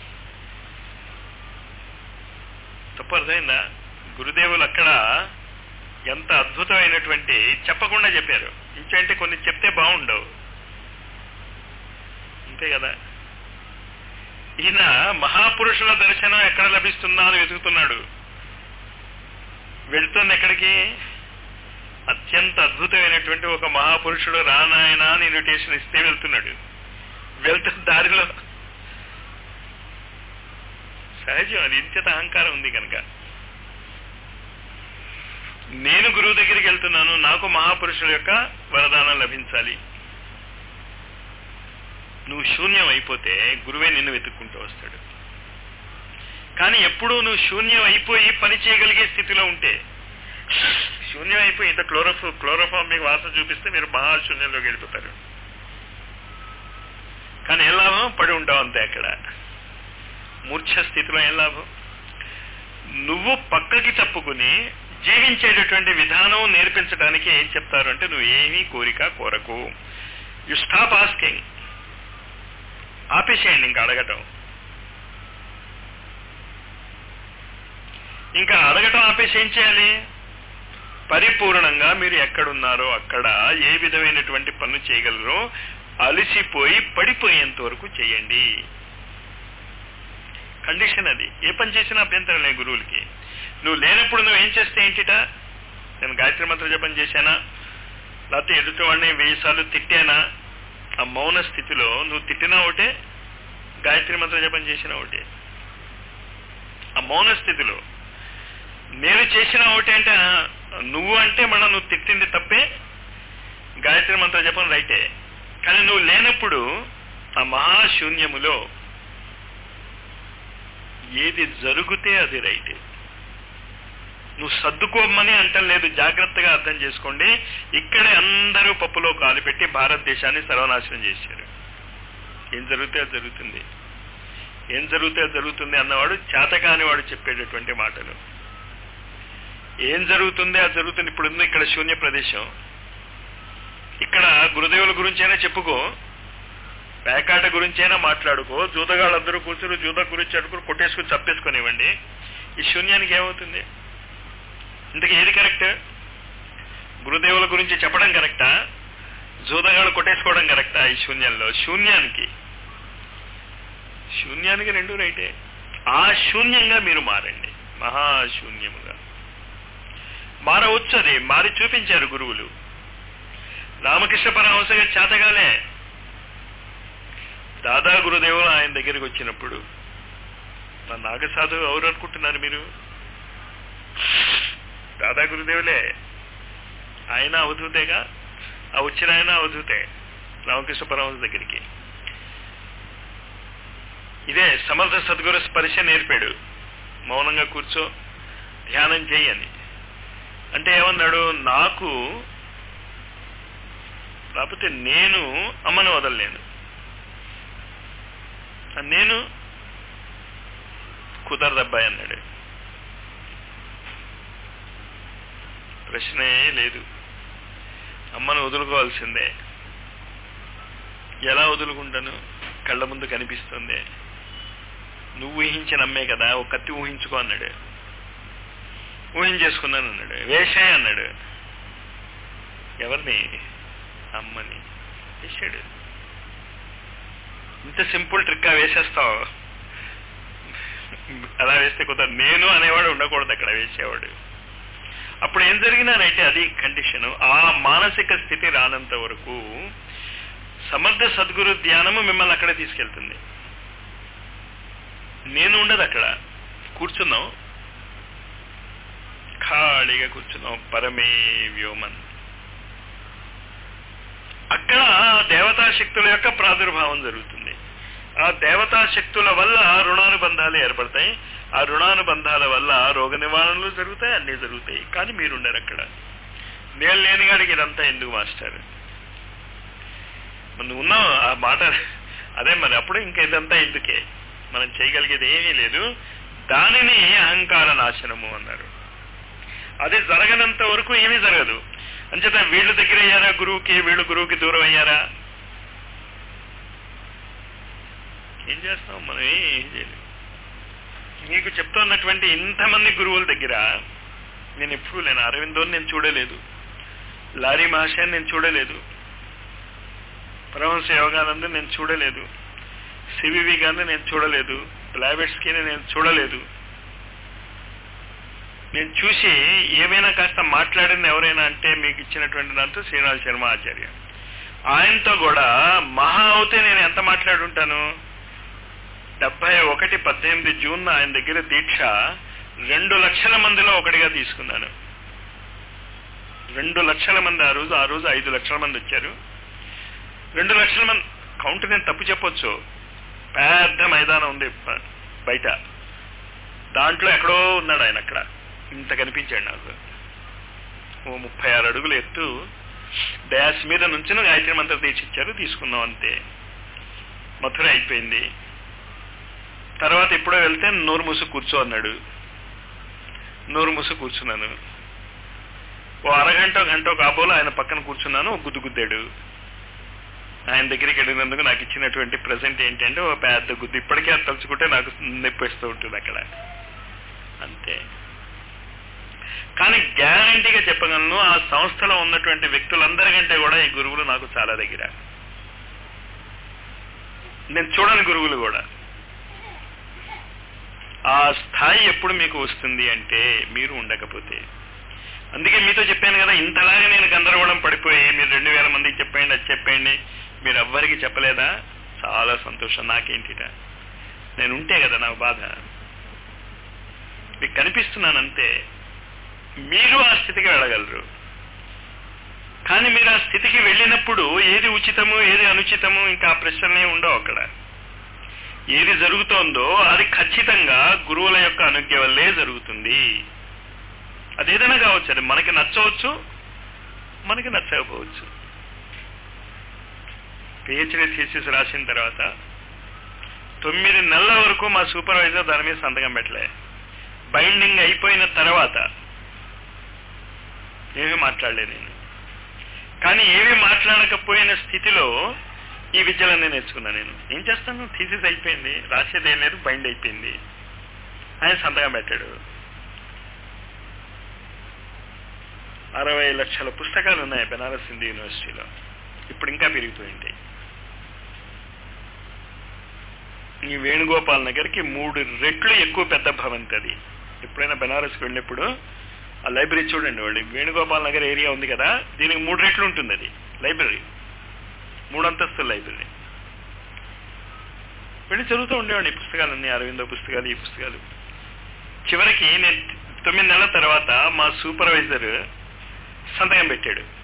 తప్పు అర్థమైందా? గురుదేవులు అక్కడ ఎంత అద్భుతమైనటువంటి చెప్పకుండా చెప్పారు. ఇంకంటే కొన్ని చెప్తే బాగుండవు, అంతే కదా. ఈయన మహాపురుషుల దర్శనం ఎక్కడ లభిస్తుందా అని వెతుకుతున్నాడు. వెళ్తుంది ఎక్కడికి? అత్యంత అద్భుతమైనటువంటి ఒక మహాపురుషుడు రానాయన అని ఇన్విటేషన్ ఇస్తే వెళ్తున్నాడు. వెళ్తున్న దారిలో సహజం, అది ఇంత అహంకారం ఉంది కనుక. నేను గురువు దగ్గరికి వెళ్తున్నాను, నాకు మహాపురుషుల యొక్క వరదానం లభించాలి. నువ్వు శూన్యం అయిపోతే గురువే నిన్ను వెతుక్కుంటూ వస్తాడు. కానీ ఎప్పుడూ నువ్వు శూన్యం అయిపోయి పని చేయగలిగే స్థితిలో ఉంటే, శూన్యం అయిపోయి ఇంత క్లోరోఫ్ క్లోరోఫామ్ మీకు వాసన చూపిస్తే మీరు మహాశూన్యంలోకి వెళ్ళిపోతారు. కానీ ఏం లాభం? పడి ఉంటావు అంతే. అక్కడ మూర్ఛ స్థితిలో ఏం లాభం? నువ్వు పక్కకి తప్పుకుని జీవించేటటువంటి విధానం నేర్పించడానికి ఏం చెప్తారు అంటే, నువ్వు ఏమీ కోరిక కోరకు. You stop asking. ఆపేసేయండి ఇంకా అడగటం. ఇంకా అడగటం ఆపేసి ఏం చేయాలి? పరిపూర్ణంగా మీరు ఎక్కడున్నారో అక్కడ ఏ విధమైనటువంటి పనులు చేయగలరో అలసిపోయి పడిపోయేంత వరకు చేయండి. కండిషన్ అది. ఏ పని చేసినా అభ్యంతరం లేదు గురువులకి. నువ్వు లేనప్పుడు నువ్వు ఏం చేస్తే ఏంటిట? నేను గాయత్రి మంత్ర జపం చేశానా, లేకపోతే ఎదుటి వాడిని వెయ్యి సార్లు తిట్టానా? ఆ మౌన స్థితిలో నువ్వు తిట్టినా ఒకటే, గాయత్రి మంత్ర జపం చేసినా ఒకటే. ఆ మౌన స్థితిలో నేను చేసిన ఒకటి అంటే, నువ్వు అంటే మళ్ళీ నువ్వు తిట్టింది తప్పే, గాయత్రి మంత్ర జపం రైటే. కానీ నువ్వు లేనప్పుడు ఆ మహాశూన్యములో ఏది జరుగుతే అది రైటే. నువ్వు సర్దుకోమని అంటలేదు, జాగ్రత్తగా అర్థం చేసుకోండి. ఇక్కడే అందరూ పప్పులో కాలు పెట్టి భారతదేశాన్ని సర్వనాశనం చేశారు. ఏం జరిగితే అది జరుగుతుంది, ఏం జరిగితే అది జరుగుతుంది అన్నవాడు చేతకాని వాడు చెప్పేటటువంటి మాటలు. ఏం జరుగుతుంది అది జరుగుతుంది. ఇప్పుడు ఉంది ఇక్కడ శూన్య ప్రదేశం, ఇక్కడ గురుదేవుల గురించైనా చెప్పుకో, పేకాట గురించైనా మాట్లాడుకో, జూదగాళ్ళందరూ కూర్చుని జూద గురించి అడుగురు కొట్టేసుకుని చప్పేసుకునివ్వండి. ఈ శూన్యానికి ఏమవుతుంది? ఇంతకీ ఏది కరెక్ట్? గురుదేవుల గురించి చెప్పడం కరెక్టా, జూదగాళ్ళు కొట్టేసుకోవడం కరెక్టా? ఈ శూన్యంలో శూన్యానికి శూన్యానికి రెండు రైటే. ఆ శూన్యంగా మీరు మారండి, మహాశూన్యముగా మారవచ్చు. అది మారి చూపించారు గురువులు. రామకృష్ణ పరమహంసగా చేతగాలే దాదా గురుదేవులు ఆయన దగ్గరికి వచ్చినప్పుడు, నా నాగసాధు ఎవరు అనుకుంటున్నారు మీరు? దాదా గురుదేవులే, ఆయన అవధూతేగా, ఆ వచ్చిన ఆయన అవధూతే రామకృష్ణ పరమహంస దగ్గరికి. ఇదే సమర్థ సద్గురు స్పర్శ నేర్పాడు. మౌనంగా కూర్చో, ధ్యానం చేయని. అంటే ఏమన్నాడు, నాకు లేకపోతే నేను అమ్మను వదలలేను, నేను కుదరదబ్బాయి అన్నాడు. ప్రశ్నే లేదు, అమ్మను వదులుకోవాల్సిందే. ఎలా వదులుకుంటాను, కళ్ళ ముందు కనిపిస్తుంది. నువ్వు ఊహించిన అమ్మే కదా, ఒక కత్తి ఊహించుకో అన్నాడు. ఊహించేసుకున్నాను అన్నాడు. వేషే అన్నాడు. ఎవరిని? అమ్మని వేసాడు. ఇంత సింపుల్ ట్రిక్గా వేసేస్తావు. అలా వేస్తే కొంత నేను అనేవాడు ఉండకూడదు అక్కడ, వేసేవాడు. అప్పుడు ఏం జరిగినానంటే అది కండిషన్. ఆ మానసిక స్థితి రానంత వరకు సమర్థ సద్గురు ధ్యానము మిమ్మల్ని అక్కడే తీసుకెళ్తుంది. నేను ఉండదు అక్కడ. కూర్చున్నాం, ఖాళీగా కూర్చున్నాం, పరమే వ్యోమన్. అక్కడ దేవతా శక్తుల యొక్క ప్రాదుర్భావం జరుగుతుంది. ఆ దేవతా శక్తుల వల్ల రుణానుబంధాలు ఏర్పడతాయి. ఆ రుణానుబంధాల వల్ల రోగ నివారణలు జరుగుతాయి, అన్నీ జరుగుతాయి. కానీ మీరుండరు అక్కడ. నేను లేని గాడికి ఇదంతా ఎందుకు మాస్టర్? మనం ఉన్నాం ఆ మాట అదే మరి. అప్పుడు ఇంకా ఇదంతా ఎందుకే? మనం చేయగలిగేది ఏమీ లేదు. దానిని అహంకార నాశనము అన్నారు. అది జరగనంత వరకు ఏమీ జరగదు. అంచేత వీళ్ళు దగ్గర అయ్యారా గురువుకి, వీళ్ళు గురువుకి దూరం అయ్యారా, ఏం చేస్తాం మనం? ఏం చేయలేదు. మీకు చెప్తున్నటువంటి ఇంతమంది గురువుల దగ్గర నేను ఎప్పుడూ లేను. అరవిందోని నేను చూడలేదు, లారీ మహాశయాన్ని నేను చూడలేదు, పరమహంస యోగానందని నేను చూడలేదు, సివివి గారిని నేను చూడలేదు, బ్లావెట్స్కీని నేను చూడలేదు. నేను చూసి ఏమైనా కాస్త మాట్లాడింది ఎవరైనా అంటే మీకు ఇచ్చినటువంటి దాంతో శ్రీనాథ్ శర్మ ఆచార్య. ఆయనతో కూడా మహా అవుతే నేను ఎంత మాట్లాడుంటాను? డెబ్బై ఒకటి పద్దెనిమిది జూన్ ఆయన దగ్గర దీక్ష రెండు లక్షల మందిలో ఒకటిగా తీసుకున్నాను. రెండు లక్షల మంది ఆ రోజు ఆ రోజు ఐదు లక్షల మంది వచ్చారు. రెండు లక్షల మంది కౌంట్ నేను తప్పు చెప్పొచ్చు. పెద్ద మైదానం ఉంది బయట, దాంట్లో ఎక్కడో ఉన్నాడు ఆయన. అక్కడ ఇంత కనిపించాడు నాకు. ఓ ముప్పై ఆరు అడుగులు ఎత్తు డ్యాస్ మీద నుంచి గాయత్రి మంత్ర దీక్ష ఇచ్చారు, తీసుకున్నాం అంతే. మథుర అయిపోయింది. తర్వాత ఎప్పుడో వెళ్తే నోరు మూసు కూర్చో అన్నాడు. నోరు మూసు కూర్చున్నాను. ఓ అరగంట గంట కాబోలు ఆయన పక్కన కూర్చున్నాను. గుద్దు గుద్దాడు. ఆయన దగ్గరికి వెళ్ళినందుకు నాకు ఇచ్చినటువంటి ప్రజెంట్ ఏంటంటే ఓ పెద్ద గుద్దు. ఇప్పటికే అది తలుచుకుంటే నాకు నొప్పిస్తూ ఉంటుంది అక్కడ, అంతే. కానీ గ్యారంటీగా చెప్పగలను, ఆ సంస్థలో ఉన్నటువంటి వ్యక్తులందరికంటే కూడా ఈ గురువులు నాకు చాలా దగ్గర. నేను చూడని గురువులు కూడా. ఆ స్థాయి ఎప్పుడు మీకు వస్తుంది అంటే మీరు ఉండకపోతే. అందుకే మీతో చెప్పాను కదా, ఇంతలాగా నేను గందరగోళం పడిపోయి మీరు రెండు వేల మందికి చెప్పండి, అది చెప్పండి, మీరు ఎవ్వరికి చెప్పలేదా? చాలా సంతోషం. నాకేంటిట, నేను ఉంటే కదా నాకు బాధ. మీకు కనిపిస్తున్నానంతే. మీరు ఆ స్థితికి వెళ్ళగలరు. కానీ మీరు ఆ స్థితికి వెళ్ళినప్పుడు ఏది ఉచితము ఏది అనుచితము ఇంకా ఆ ప్రశ్నలే ఉండవు అక్కడ. ఏది జరుగుతోందో అది ఖచ్చితంగా గురువుల యొక్క అనుజ్ఞ వల్లే జరుగుతుంది. అదేదైనా కావచ్చు, అది మనకి నచ్చవచ్చు, మనకి నచ్చకపోవచ్చు. పిహెచ్డీ థీసిస్ రాసిన తర్వాత తొమ్మిది నెలల వరకు మా సూపర్వైజర్ దాని మీద సంతకం పెట్టలే. బైండింగ్ అయిపోయిన తర్వాత ఏమీ మాట్లాడలే నేను. కానీ ఏమీ మాట్లాడకపోయిన స్థితిలో ఈ విద్యలన్నీ నేర్చుకున్నా నేను. ఏం చేస్తాను, థీసిస్ అయిపోయింది, రాసేదేం లేదు, బైండ్ అయిపోయింది. ఆయన సంతకం పెట్టాడు. అరవై లక్షల పుస్తకాలు ఉన్నాయి బెనారస్ హిందూ యూనివర్సిటీలో. ఇప్పుడు ఇంకా పెరిగిపోయింది. ఈ వేణుగోపాల్ నగర్కి మూడు రెట్లు ఎక్కువ పెద్ద భవంతి అది. ఎప్పుడైనా బెనారస్కి వెళ్ళినప్పుడు ఆ లైబ్రరీ చూడండి. వాళ్ళు వేణుగోపాల్ నగర్ ఏరియా ఉంది కదా, దీనికి మూడు రెట్లు ఉంటుంది అది లైబ్రరీ. మూడు అంతస్తుల లైబ్రరీ. వెళ్ళి చదువుతూ ఉండేవాడిని ఈ పుస్తకాలన్నీ, అరవిందో పుస్తకాలు, ఈ పుస్తకాలు. చివరికి నేను తొమ్మిది నెలల తర్వాత మా సూపర్వైజర్ సంతకం పెట్టాడు.